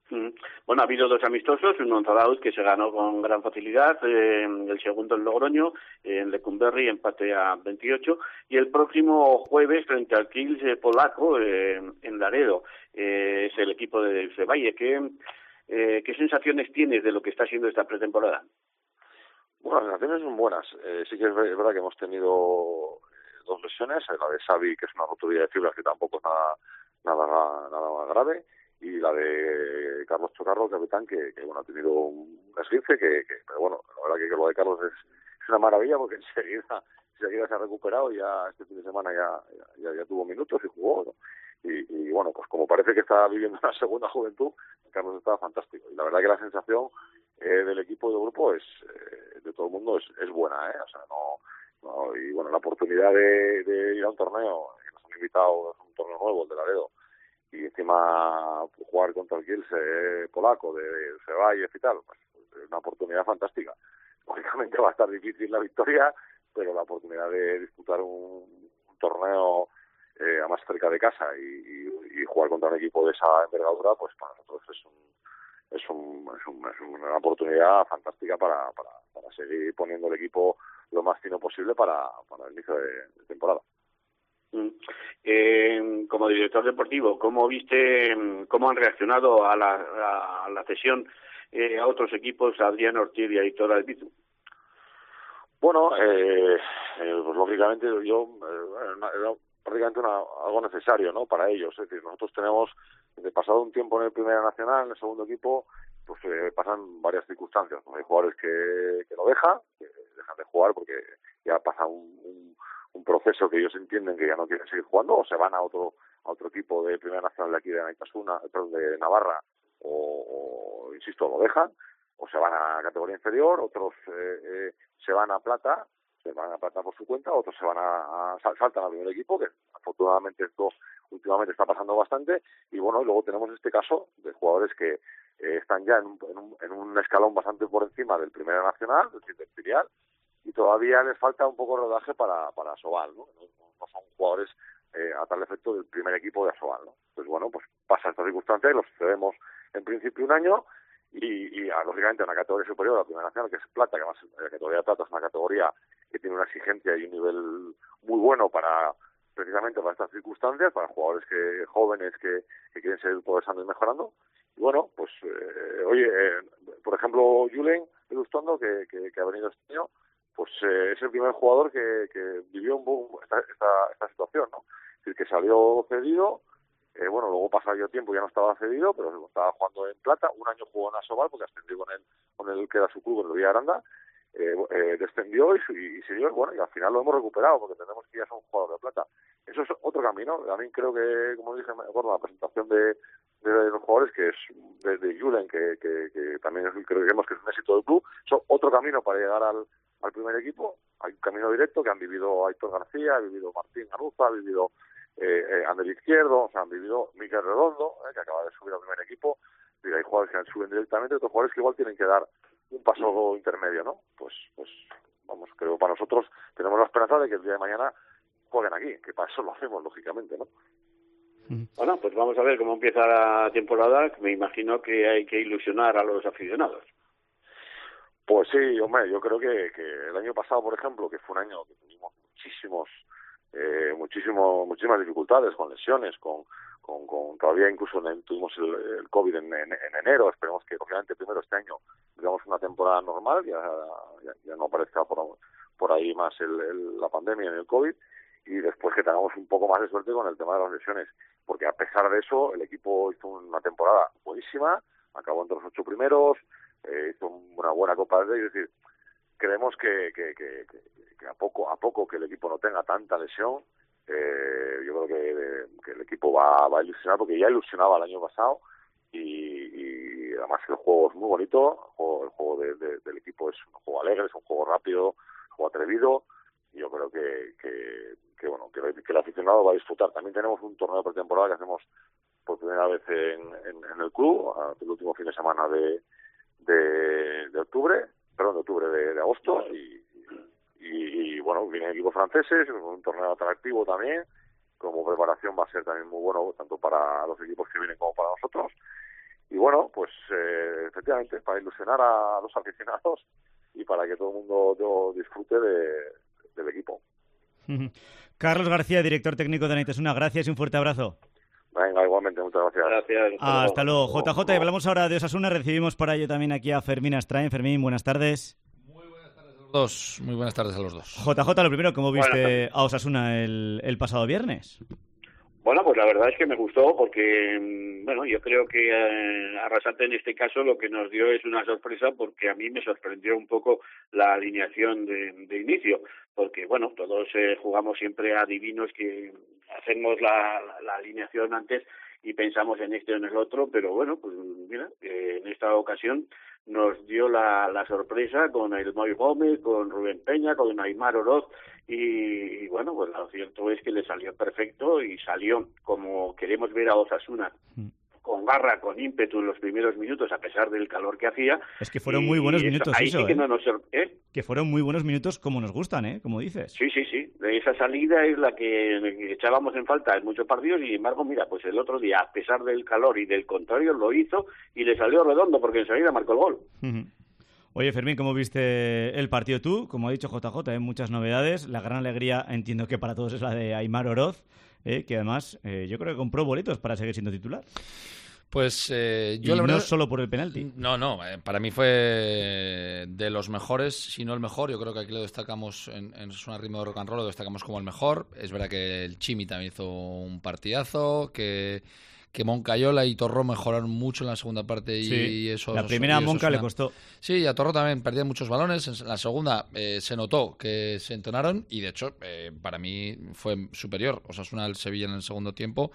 Bueno, ha habido dos amistosos, uno en Zarauz que se ganó con gran facilidad, eh, el segundo en Logroño, en Lecumberri, empate a veintiocho, y el próximo jueves frente al Kielce eh, polaco eh, en Laredo, eh, es el equipo de Cevalle. ¿Qué, eh, ¿Qué sensaciones tienes de lo que está siendo esta pretemporada? Bueno, las sensaciones son buenas. Eh, sí que es verdad que hemos tenido dos lesiones, la de Xavi, que es una rotura de fibras que tampoco es nada, nada, nada grave, y la de Carlos Chocarro, capitán, que, que bueno, ha tenido un esguince, que, que, pero bueno, la verdad que, que lo de Carlos es, es una maravilla, porque enseguida, enseguida se ha recuperado, y ya este fin de semana ya, ya, ya tuvo minutos y jugó, ¿no? Y, y bueno, pues como parece que está viviendo una segunda juventud, Carlos está fantástico. Y la verdad que la sensación eh, del equipo y del grupo es, eh, de todo el mundo, es, es buena, ¿eh? O sea, no, no, y bueno, la oportunidad de, de ir a un torneo, que nos han invitado, es un torneo nuevo, el de Laredo, y encima jugar contra el Kielce polaco de, de Ceballos y tal, pues es una oportunidad fantástica. Lógicamente va a estar difícil la victoria, pero la oportunidad de disputar un, un torneo eh, a más cerca de casa y, y, y jugar contra un equipo de esa envergadura, pues para nosotros es un es, un, es, un, es una oportunidad fantástica para, para, para seguir poniendo el equipo lo más fino posible para, para el inicio de, de temporada. Eh, como director deportivo, ¿cómo viste, cómo han reaccionado a la, a la cesión eh, a otros equipos, Adrián Ortiz y Aitor Albizu? Bueno, eh, eh, pues lógicamente yo eh, era prácticamente una, algo necesario, ¿no?, para ellos. Es decir, nosotros tenemos, desde pasado un tiempo en el Primera Nacional, en el segundo equipo, pues eh, pasan varias circunstancias, ¿no? Hay jugadores que, que lo dejan, que dejan de jugar porque ya pasa un, un un proceso que ellos entienden que ya no quieren seguir jugando, o se van a otro a otro equipo de Primera Nacional de aquí de Naitasuna, de Navarra, o, o insisto, lo dejan, o se van a categoría inferior, otros eh, eh, se van a plata, se van a plata por su cuenta, otros se van a, a saltan al primer equipo, que afortunadamente esto últimamente está pasando bastante, y bueno, luego tenemos este caso de jugadores que eh, están ya en un, en, un, en un escalón bastante por encima del Primera Nacional, es decir, del filial, y todavía les falta un poco de rodaje para, para Asobal, ¿no? No, no son jugadores eh, a tal efecto del primer equipo de Asobal, ¿no? Pues bueno, pues pasa esta circunstancia y los cedemos en principio un año y, y a, lógicamente a una categoría superior a la Primera Nacional, que es plata, que además la categoría de plata es una categoría que tiene una exigencia y un nivel muy bueno para precisamente para estas circunstancias, para jugadores que jóvenes que, que quieren seguir progresando y mejorando. Y bueno, pues eh, oye, eh, por ejemplo, Julen Elustondo, que, que, que ha venido este año, pues eh, es el primer jugador que, que vivió un poco esta, esta, esta situación, ¿no? Es decir, que salió cedido, eh, bueno, luego pasado yo tiempo ya no estaba cedido, pero estaba jugando en plata, un año jugó en Asobal porque ascendió con él, con el que era su club, el Villa Aranda, eh, eh, descendió y, y, y siguió, bueno, y al final lo hemos recuperado porque tenemos que ya ser un jugador de plata. Eso es otro camino. También creo que, como dije, me acuerdo la presentación de, de los jugadores, que es de, de Julen, que, que, que también es, creemos que es un éxito del club, es otro camino para llegar al al primer equipo. Hay un camino directo que han vivido Aitor García, ha vivido Martín Garuza, ha vivido eh, eh, Ander Izquierdo, o sea, han vivido Miquel Redondo, eh, que acaba de subir al primer equipo. Y hay jugadores que suben directamente, otros jugadores que igual tienen que dar un paso intermedio, ¿no? Pues, pues vamos, creo para nosotros tenemos la esperanza de que el día de mañana jueguen aquí, que para eso lo hacemos, lógicamente, ¿no? Bueno, pues vamos a ver cómo empieza la temporada. Me imagino que hay que ilusionar a los aficionados. Pues sí, hombre, yo creo que, que el año pasado, por ejemplo, que fue un año que tuvimos muchísimos, eh, muchísimo, muchísimas dificultades con lesiones, con, con, con todavía incluso en, tuvimos el, el COVID en, en, en enero. Esperemos que, obviamente, primero este año tengamos una temporada normal, ya, ya, ya no aparezca por, por ahí más el, el, la pandemia ni el COVID, y después que tengamos un poco más de suerte con el tema de las lesiones, porque a pesar de eso, el equipo hizo una temporada buenísima, acabó entre los ocho primeros, Eh, hizo una buena Copa del Rey. Es decir, creemos que, que, que, que a poco a poco que el equipo no tenga tanta lesión, eh, yo creo que, que el equipo va, va a ilusionar, porque ya ilusionaba el año pasado y, y además que el juego es muy bonito, el juego, el juego de, de, del equipo es un juego alegre, es un juego rápido, un juego atrevido, y yo creo que, que, que bueno que, que el aficionado va a disfrutar. También tenemos un torneo de pretemporada que hacemos por primera vez en, en, en el club, el último fin de semana de De, de octubre, perdón, de octubre, de, de agosto, y, y, y bueno, vienen equipos franceses, un torneo atractivo también, como preparación va a ser también muy bueno, tanto para los equipos que vienen como para nosotros, y bueno, pues eh, efectivamente, para ilusionar a los aficionados y para que todo el mundo yo, disfrute de, del equipo. Carlos García, director técnico de Naitasuna, gracias y un fuerte abrazo. Venga, igualmente, muchas gracias. Gracias. Hasta, hasta luego. luego. J J, y hablamos ahora de Osasuna. Recibimos para ello también aquí a Fermín Astrain. Fermín, buenas tardes. Muy buenas tardes a los dos. Muy buenas tardes a los dos. J J, lo primero, ¿cómo viste a Osasuna el, el pasado viernes? Bueno, pues la verdad es que me gustó porque, bueno, yo creo que eh, Arrasate en este caso lo que nos dio es una sorpresa porque a mí me sorprendió un poco la alineación de, de inicio, porque, bueno, todos eh, jugamos siempre a divinos que hacemos la, la, la alineación antes y pensamos en este o en el otro, pero bueno, pues mira, eh, en esta ocasión nos dio la, la sorpresa con el Moy Gómez, con Rubén Peña, con Aimar Oroz y, y bueno, pues lo cierto es que le salió perfecto y salió como queremos ver a Osasuna, con garra, con ímpetu en los primeros minutos a pesar del calor que hacía. Es que fueron muy buenos minutos, ahí eso, sí que ¿eh? no nos, ¿eh? Que fueron muy buenos minutos como nos gustan, ¿eh? Como dices. Sí, sí, sí. Esa salida es la que echábamos en falta en muchos partidos y, sin embargo, mira, pues el otro día, a pesar del calor y del contrario, lo hizo y le salió redondo porque enseguida marcó el gol. Uh-huh. Oye, Fermín, ¿cómo viste el partido tú? Como ha dicho J J, hay muchas novedades. La gran alegría, entiendo que para todos, es la de Aimar Oroz, eh, que además eh, yo creo que compró boletos para seguir siendo titular. Pues eh, yo y la verdad... no solo por el penalti. No, no, eh, para mí fue de los mejores, si no el mejor. Yo creo que aquí lo destacamos en, en un ritmo de rock and roll, lo destacamos como el mejor. Es verdad que el Chimi también hizo un partidazo, que... que Moncayola y Torró mejoraron mucho en la segunda parte y, sí, y eso... la primera a Monca una... le costó. Sí, y a Torró también perdía muchos balones. En la segunda eh, se notó que se entonaron y, de hecho, eh, para mí fue superior. Osasuna al Sevilla en el segundo tiempo,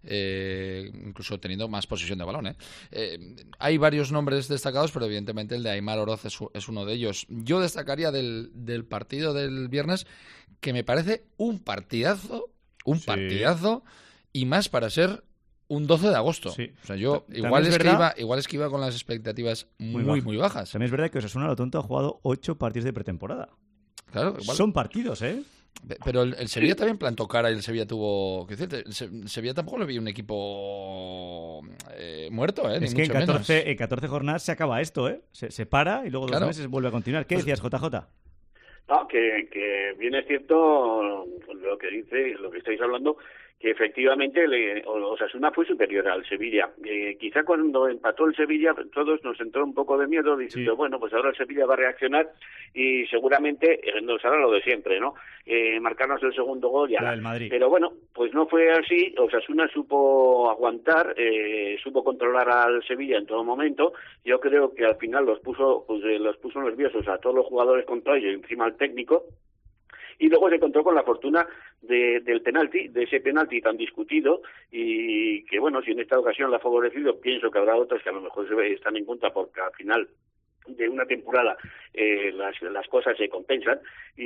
eh, incluso teniendo más posesión de balón. ¿eh? Eh, hay varios nombres destacados, pero evidentemente el de Aimar Oroz es, es uno de ellos. Yo destacaría del, del partido del viernes que me parece un partidazo, un sí. partidazo, y más para ser un doce de agosto. Sí. O sea, yo igual es, es que iba, igual es que iba con las expectativas muy, muy, bajas. muy bajas. También es verdad que Osasuna lo tonto ha jugado ocho partidos de pretemporada. Claro, igual. Son partidos, ¿eh? Pero el, el Sevilla sí. también plantó cara y el Sevilla tuvo... ¿Qué decirte? El Sevilla tampoco le vi un equipo eh, muerto, ¿eh? Es que en catorce, en catorce jornadas se acaba esto, ¿eh? Se, se para y luego dos claro. meses vuelve a continuar. ¿Qué pues, decías, J J? No, que, que bien es cierto lo que dice, lo que estáis hablando, que efectivamente le, Osasuna fue superior al Sevilla. Eh, quizá cuando empató el Sevilla todos nos entró un poco de miedo, diciendo, sí. bueno, pues ahora el Sevilla va a reaccionar y seguramente eh, nos hará lo de siempre, ¿no? Eh, marcarnos el segundo gol y ahora. El Madrid. Pero bueno, pues no fue así. Osasuna supo aguantar, eh, supo controlar al Sevilla en todo momento. Yo creo que al final los puso, pues eh, los puso nerviosos a todos los jugadores contra ellos, encima al técnico. Y luego se encontró con la fortuna de, del penalti, de ese penalti tan discutido y que, bueno, si en esta ocasión la ha favorecido, pienso que habrá otras que a lo mejor se están en contra porque al final de una temporada eh, las, las cosas se compensan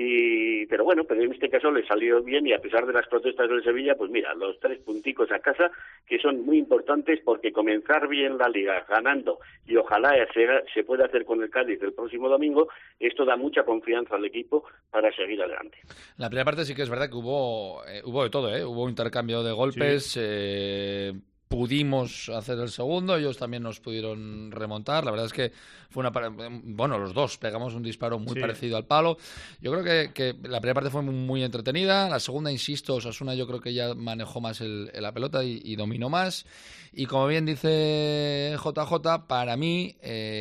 y pero bueno, pero en este caso le salió bien y a pesar de las protestas del Sevilla, pues mira, los tres punticos a casa que son muy importantes porque comenzar bien la Liga ganando y ojalá se, se pueda hacer con el Cádiz el próximo domingo, esto da mucha confianza al equipo para seguir adelante. La primera parte sí que es verdad que hubo eh, hubo de todo, ¿eh? Hubo intercambio de golpes, sí. eh... pudimos hacer el segundo, ellos también nos pudieron remontar. La verdad es que fue una... Bueno, los dos pegamos un disparo muy sí. parecido al palo. Yo creo que, que la primera parte fue muy entretenida. La segunda, insisto, Osasuna yo creo que ya manejó más el, la pelota y, y dominó más. Y como bien dice J J, para mí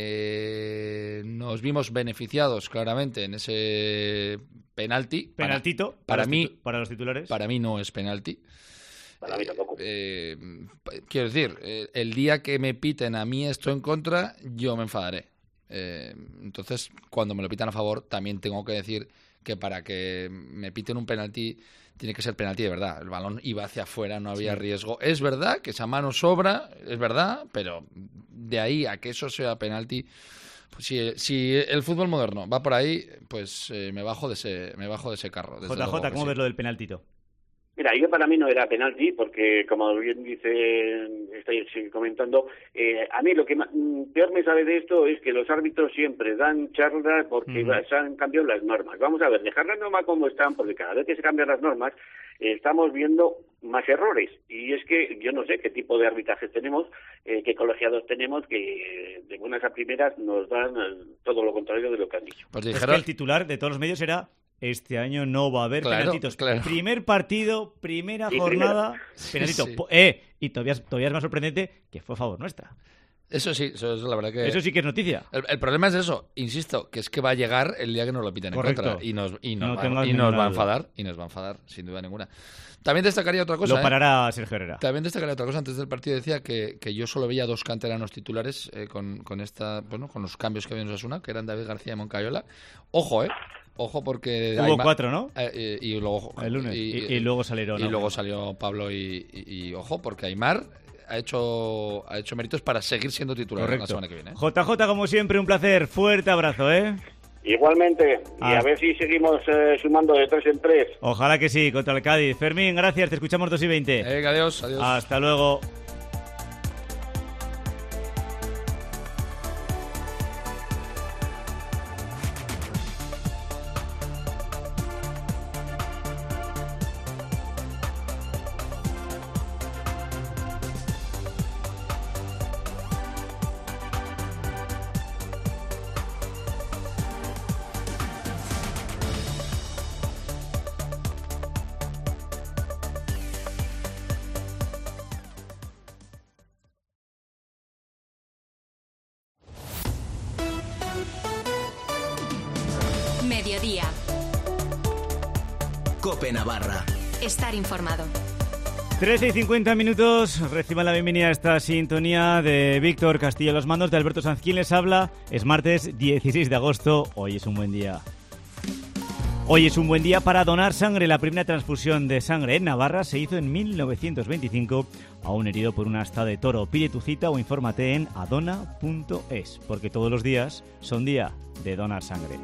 eh, nos vimos beneficiados claramente en ese penalti. Penaltito para, para, para, mí, para los titulares. Para mí no es penalti. Para mí tampoco. Eh, eh, quiero decir, eh, el día que me piten a mí esto en contra, yo me enfadaré. Eh, entonces, cuando me lo pitan a favor, también tengo que decir que para que me piten un penalti, tiene que ser penalti de verdad. El balón iba hacia afuera, no había sí. riesgo. Es verdad que esa mano sobra, es verdad, pero de ahí a que eso sea penalti... Pues si, si el fútbol moderno va por ahí, pues eh, me bajo de ese, me bajo de ese carro. J J, ¿cómo sí. ves lo del penaltito? Mira, yo para mí no era penalti, porque como bien dice, estáis comentando, eh, a mí lo que más, peor me sabe de esto es que los árbitros siempre dan charlas porque mm. se han cambiado las normas. Vamos a ver, dejar las normas como están, porque cada vez que se cambian las normas, eh, estamos viendo más errores. Y es que yo no sé qué tipo de arbitrajes tenemos, eh, qué colegiados tenemos, que eh, de buenas a primeras nos dan eh, todo lo contrario de lo que han dicho. Pues dijeron... Es que el titular de todos los medios era... Este año no va a haber claro, penaltitos. Claro. Primer partido, primera sí, jornada, primero. penaltito. Sí, sí. Eh, y todavía, todavía es más sorprendente que fue a favor nuestra. Eso sí, eso es la verdad que... Eso sí que es noticia. El, el problema es eso, insisto, que es que va a llegar el día que nos lo piten Correcto. en contra. Y nos, y nos, no va, y nos va a enfadar, y nos va a enfadar, sin duda ninguna. También destacaría otra cosa. Lo parará ¿eh? Sergio Herrera. También destacaría otra cosa. Antes del partido decía que, que yo solo veía dos canteranos titulares eh, con, con esta, bueno, con los cambios que había en Osasuna, que eran David García y Moncayola. Ojo, eh. Ojo porque... Hubo Aymar, cuatro, ¿no? Eh, y, y luego... El lunes. Y, y, y luego salieron. Y ¿no? luego salió Pablo y, y, y ojo, porque Aymar ha hecho, ha hecho méritos para seguir siendo titular la semana que viene. ¿eh? J J, como siempre, un placer. Fuerte abrazo, ¿eh? Igualmente. Ah. Y a ver si seguimos eh, sumando de tres en tres. Ojalá que sí, contra el Cádiz. Fermín, gracias. Te escuchamos dos y veinte. Venga, adiós, adiós. Hasta luego. Mediodía. COPE Navarra. Estar informado. trece y cincuenta minutos, reciban la bienvenida a esta sintonía de Víctor Castillo, los mandos de Alberto Sanz. ¿Quién les habla? Es martes dieciséis de agosto, hoy es un buen día. Hoy es un buen día para donar sangre. La primera transfusión de sangre en Navarra se hizo en mil novecientos veinticinco a un herido por una asta de toro. Pide tu cita o infórmate en adona punto es, porque todos los días son día de donar sangre.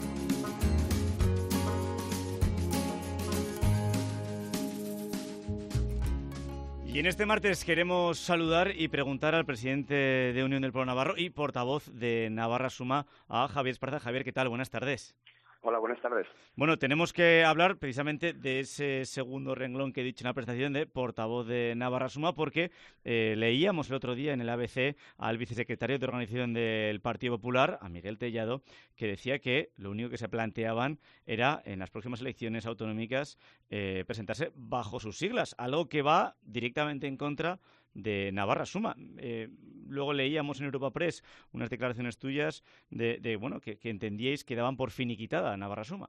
Y en este martes queremos saludar y preguntar al presidente de Unión del Pueblo Navarro y portavoz de Navarra Suma, a Javier Esparza. Javier, ¿qué tal? Buenas tardes. Hola, buenas tardes. Bueno, tenemos que hablar precisamente de ese segundo renglón que he dicho en la presentación de portavoz de Navarra Suma, porque eh, leíamos el otro día en el A B C al vicesecretario de organización del Partido Popular, a Miguel Tellado, que decía que lo único que se planteaban era en las próximas elecciones autonómicas eh, presentarse bajo sus siglas, algo que va directamente en contra de Navarra Suma. Eh, luego leíamos en Europa Press unas declaraciones tuyas de, de bueno, que, que entendíais que daban por finiquitada a Navarra Suma.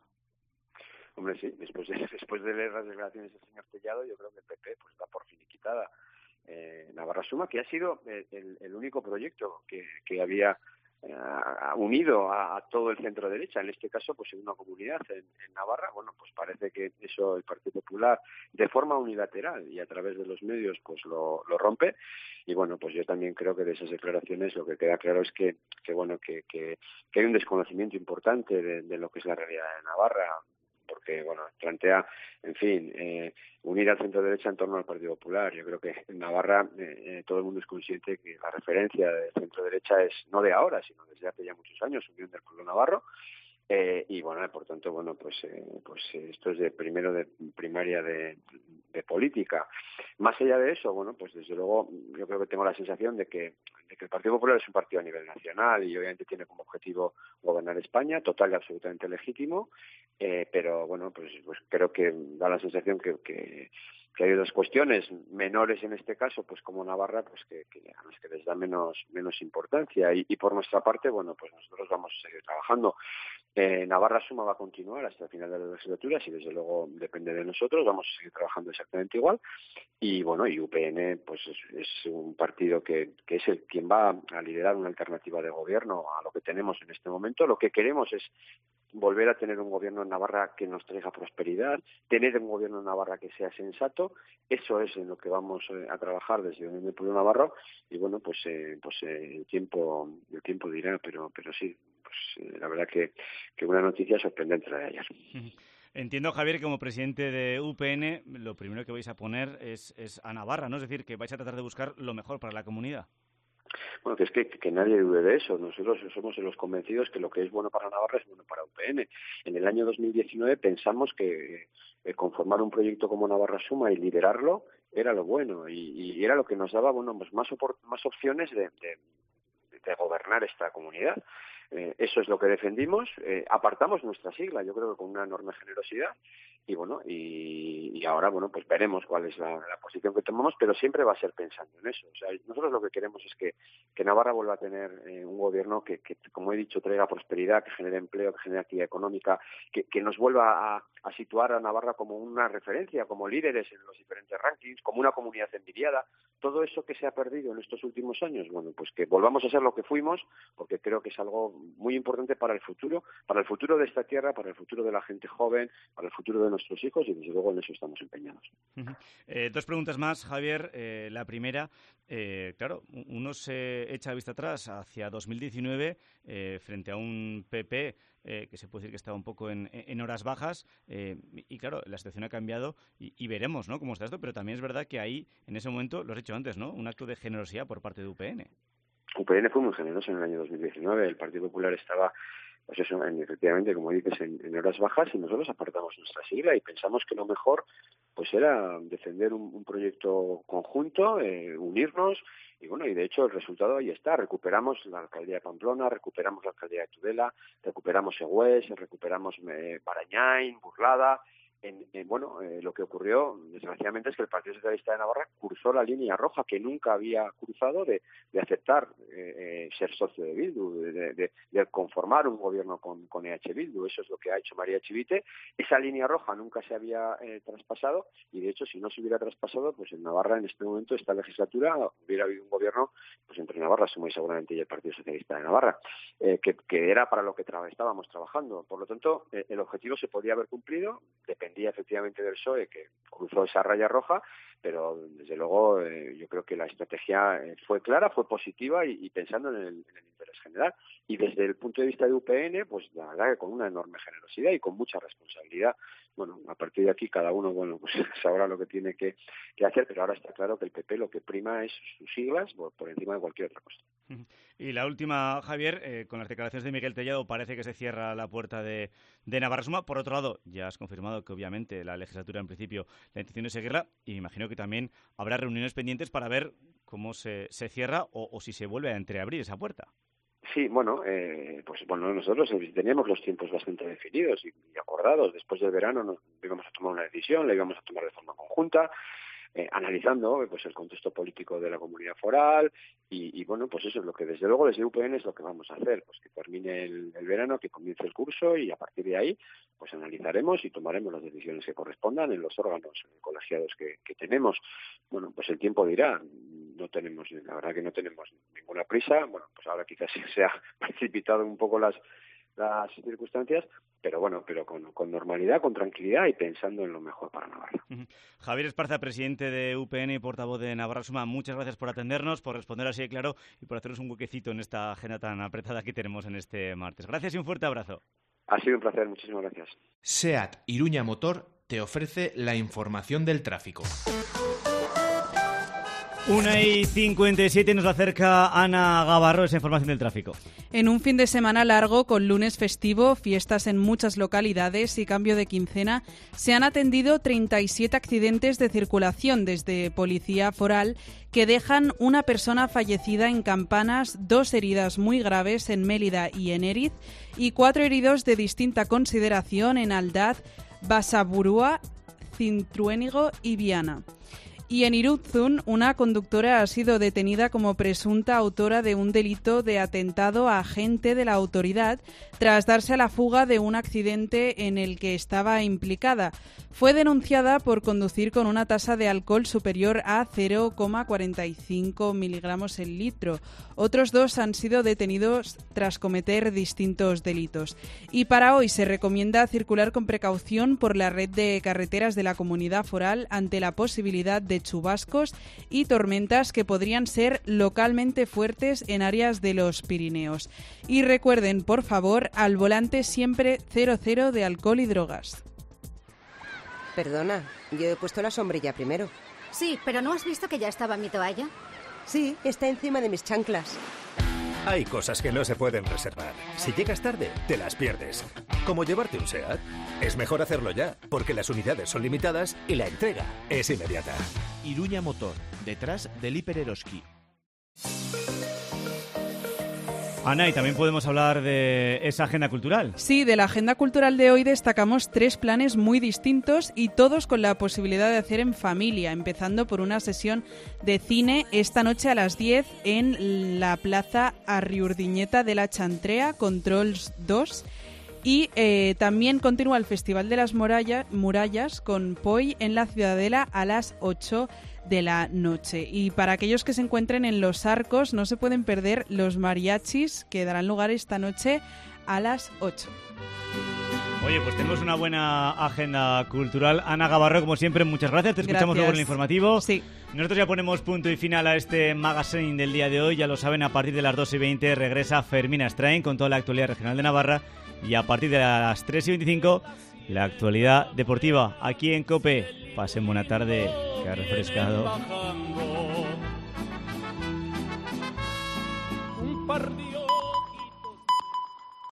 Hombre, sí, después de, después de leer las declaraciones del señor Tellado, yo creo que el P P pues da por finiquitada eh, Navarra Suma, que ha sido el, el único proyecto que, que había eh, unido a, a todo el centro derecha, en este caso pues en una comunidad en, en Navarra. Bueno, pues parece que eso el Partido Popular de forma unilateral y a través de los medios pues lo, lo rompe. Y bueno, pues yo también creo que de esas declaraciones lo que queda claro es que, que bueno, que, que, que hay un desconocimiento importante de, de lo que es la realidad de Navarra, porque bueno, plantea, en fin, eh, unir al centro derecha en torno al Partido Popular. Yo creo que en Navarra eh, eh, todo el mundo es consciente que la referencia del centro derecha es no de ahora, sino desde hace ya muchos años, Unión del Pueblo Navarro. Eh, y bueno, por tanto, bueno, pues eh, pues esto es de primero de primaria de, de política. Más allá de eso, bueno, pues desde luego yo creo que tengo la sensación de que, de que el Partido Popular es un partido a nivel nacional y obviamente tiene como objetivo gobernar España, total y absolutamente legítimo, eh, pero bueno, pues pues creo que da la sensación que, que que hay otras cuestiones menores en este caso, pues como Navarra, pues que, que a las que les da menos menos importancia y, y por nuestra parte, bueno, pues nosotros vamos a seguir trabajando. Eh, Navarra Suma va a continuar hasta el final de la legislatura, si desde luego depende de nosotros, vamos a seguir trabajando exactamente igual. Y bueno, y U P N pues es, es un partido que, que es el quien va a liderar una alternativa de gobierno a lo que tenemos en este momento. Lo que queremos es volver a tener un gobierno en Navarra que nos traiga prosperidad, tener un gobierno en Navarra que sea sensato. Eso es en lo que vamos eh, a trabajar desde Unión del Pueblo Navarro. Y bueno, pues eh, pues eh, el tiempo el tiempo dirá, pero pero sí, pues eh, la verdad que, que una noticia sorprendente la de ayer. Entiendo, Javier, que como presidente de U P N, lo primero que vais a poner es, es a Navarra, ¿no? Es decir, que vais a tratar de buscar lo mejor para la comunidad. Bueno, que es que, que nadie dude de eso. Nosotros somos los convencidos que lo que es bueno para Navarra es bueno para U P N. En el año dos mil diecinueve pensamos que eh, conformar un proyecto como Navarra Suma y liderarlo era lo bueno y, y era lo que nos daba, bueno, pues más, opor- más opciones de, de, de gobernar esta comunidad. Eh, eso es lo que defendimos. Eh, apartamos nuestra sigla, yo creo que con una enorme generosidad. Y bueno, y, y ahora, bueno, pues veremos cuál es la, la posición que tomamos, pero siempre va a ser pensando en eso. O sea, nosotros lo que queremos es que, que Navarra vuelva a tener eh, un gobierno que, que, como he dicho, traiga prosperidad, que genere empleo, que genere actividad económica, que, que nos vuelva a, a situar a Navarra como una referencia, como líderes en los diferentes rankings, como una comunidad envidiada. Todo eso que se ha perdido en estos últimos años, bueno, pues que volvamos a ser lo que fuimos, porque creo que es algo muy importante para el futuro, para el futuro de esta tierra, para el futuro de la gente joven, para el futuro de nuestros hijos, y desde luego en eso estamos empeñados. Uh-huh. Eh, dos preguntas más, Javier. Eh, la primera, eh, claro, uno se echa vista atrás hacia dos mil diecinueve eh, frente a un P P eh, que se puede decir que estaba un poco en, en horas bajas eh, y claro, la situación ha cambiado y, y veremos, ¿no?, cómo está esto, pero también es verdad que ahí, en ese momento, lo has dicho antes, ¿no?, un acto de generosidad por parte de U P N. U P N fue muy generoso en el año dos mil diecinueve. El Partido Popular estaba, pues eso, en, efectivamente, como dices, en, en horas bajas, y nosotros apartamos nuestra sigla y pensamos que lo mejor pues era defender un, un proyecto conjunto, eh, unirnos, y bueno, y de hecho el resultado ahí está. Recuperamos la alcaldía de Pamplona, recuperamos la alcaldía de Tudela, recuperamos Egüés, recuperamos eh, Barañáin, Burlada. En, en, bueno, eh, lo que ocurrió, desgraciadamente, es que el Partido Socialista de Navarra cruzó la línea roja que nunca había cruzado de, de aceptar eh, eh, ser socio de Bildu, de, de, de conformar un gobierno con, con E H Bildu. Eso es lo que ha hecho María Chivite. Esa línea roja nunca se había eh, traspasado y, de hecho, si no se hubiera traspasado, pues en Navarra, en este momento, esta legislatura, hubiera habido un gobierno pues entre Navarra, muy seguramente, y el Partido Socialista de Navarra, eh, que, que era para lo que tra- estábamos trabajando. Por lo tanto, eh, el objetivo se podía haber cumplido, dependía efectivamente del P S O E, que cruzó esa raya roja, pero desde luego eh, yo creo que la estrategia eh, fue clara, fue positiva y, y pensando en el, en el interés general. Y desde el punto de vista de U P N, pues la verdad que con una enorme generosidad y con mucha responsabilidad. Bueno, a partir de aquí cada uno, bueno, pues sabrá lo que tiene que, que hacer, pero ahora está claro que el P P lo que prima es sus siglas por, por encima de cualquier otra cosa. Y la última, Javier, eh, con las declaraciones de Miguel Tellado parece que se cierra la puerta de, de Navarra Suma. Por otro lado, ya has confirmado que obviamente la legislatura en principio la intención es seguirla y me imagino que también habrá reuniones pendientes para ver cómo se, se cierra o, o si se vuelve a entreabrir esa puerta. Sí, bueno, eh, pues bueno, nosotros teníamos los tiempos bastante definidos y, y acordados. Después del verano nos íbamos a tomar una decisión, la íbamos a tomar de forma conjunta, eh, analizando pues el contexto político de la comunidad foral y, y bueno, pues eso es lo que desde luego desde U P N es lo que vamos a hacer, pues que termine el, el verano, que comience el curso y a partir de ahí pues analizaremos y tomaremos las decisiones que correspondan en los órganos colegiados que, que tenemos. Bueno, pues el tiempo dirá. No tenemos, la verdad que no tenemos ninguna prisa. Bueno, pues ahora quizás se ha precipitado un poco las las circunstancias, pero bueno, pero con, con normalidad, con tranquilidad y pensando en lo mejor para Navarra. Uh-huh. Javier Esparza, presidente de U P N y portavoz de Navarra Suma, muchas gracias por atendernos, por responder así de claro y por hacernos un huequecito en esta agenda tan apretada que tenemos en este martes. Gracias y un fuerte abrazo. Ha sido un placer, muchísimas gracias. SEAT Iruña Motor te ofrece la información del tráfico. una y cincuenta y siete nos acerca Ana Gavarro, esa información del tráfico. En un fin de semana largo, con lunes festivo, fiestas en muchas localidades y cambio de quincena, se han atendido treinta y siete accidentes de circulación desde Policía Foral que dejan una persona fallecida en Campanas, dos heridas muy graves en Mélida y en Eriz y cuatro heridos de distinta consideración en Aldaz, Basaburúa, Cintruénigo y Viana. Y en Iruzzun, una conductora ha sido detenida como presunta autora de un delito de atentado a agente de la autoridad tras darse a la fuga de un accidente en el que estaba implicada. Fue denunciada por conducir con una tasa de alcohol superior a cero coma cuarenta y cinco miligramos el litro. Otros dos han sido detenidos tras cometer distintos delitos. Y para hoy se recomienda circular con precaución por la red de carreteras de la Comunidad Foral ante la posibilidad de chubascos y tormentas que podrían ser localmente fuertes en áreas de los Pirineos. Y recuerden, por favor, al volante siempre cero cero de alcohol y drogas. Perdona, yo he puesto la sombrilla primero. Sí, pero ¿no has visto que ya estaba mi toalla? Sí, está encima de mis chanclas. Hay cosas que no se pueden reservar. Si llegas tarde, te las pierdes. Como llevarte un SEAT. Es mejor hacerlo ya, porque las unidades son limitadas y la entrega es inmediata. Iruña Motor, detrás del Hiper Eroski. Ana, y también podemos hablar de esa agenda cultural. Sí, de la agenda cultural de hoy destacamos tres planes muy distintos y todos con la posibilidad de hacer en familia, empezando por una sesión de cine esta noche a las diez en la Plaza Arriurdiñeta de la Chantrea, con Trolls dos. Y eh, también continúa el Festival de las Muralla, Murallas con Poi en la Ciudadela a las ocho de la noche. Y para aquellos que se encuentren en Los Arcos, no se pueden perder los mariachis que darán lugar esta noche a las ocho. Oye, pues tenemos una buena agenda cultural. Ana Gavarro, como siempre, muchas gracias. Te escuchamos Gracias. luego en el informativo. Sí. Nosotros ya ponemos punto y final a este magazine del día de hoy. Ya lo saben, a partir de las dos y veinte regresa Fermín Astrain con toda la actualidad regional de Navarra. Y a partir de las tres y veinticinco, la actualidad deportiva aquí en COPE. Pasen buena tarde, que ha refrescado. Un par de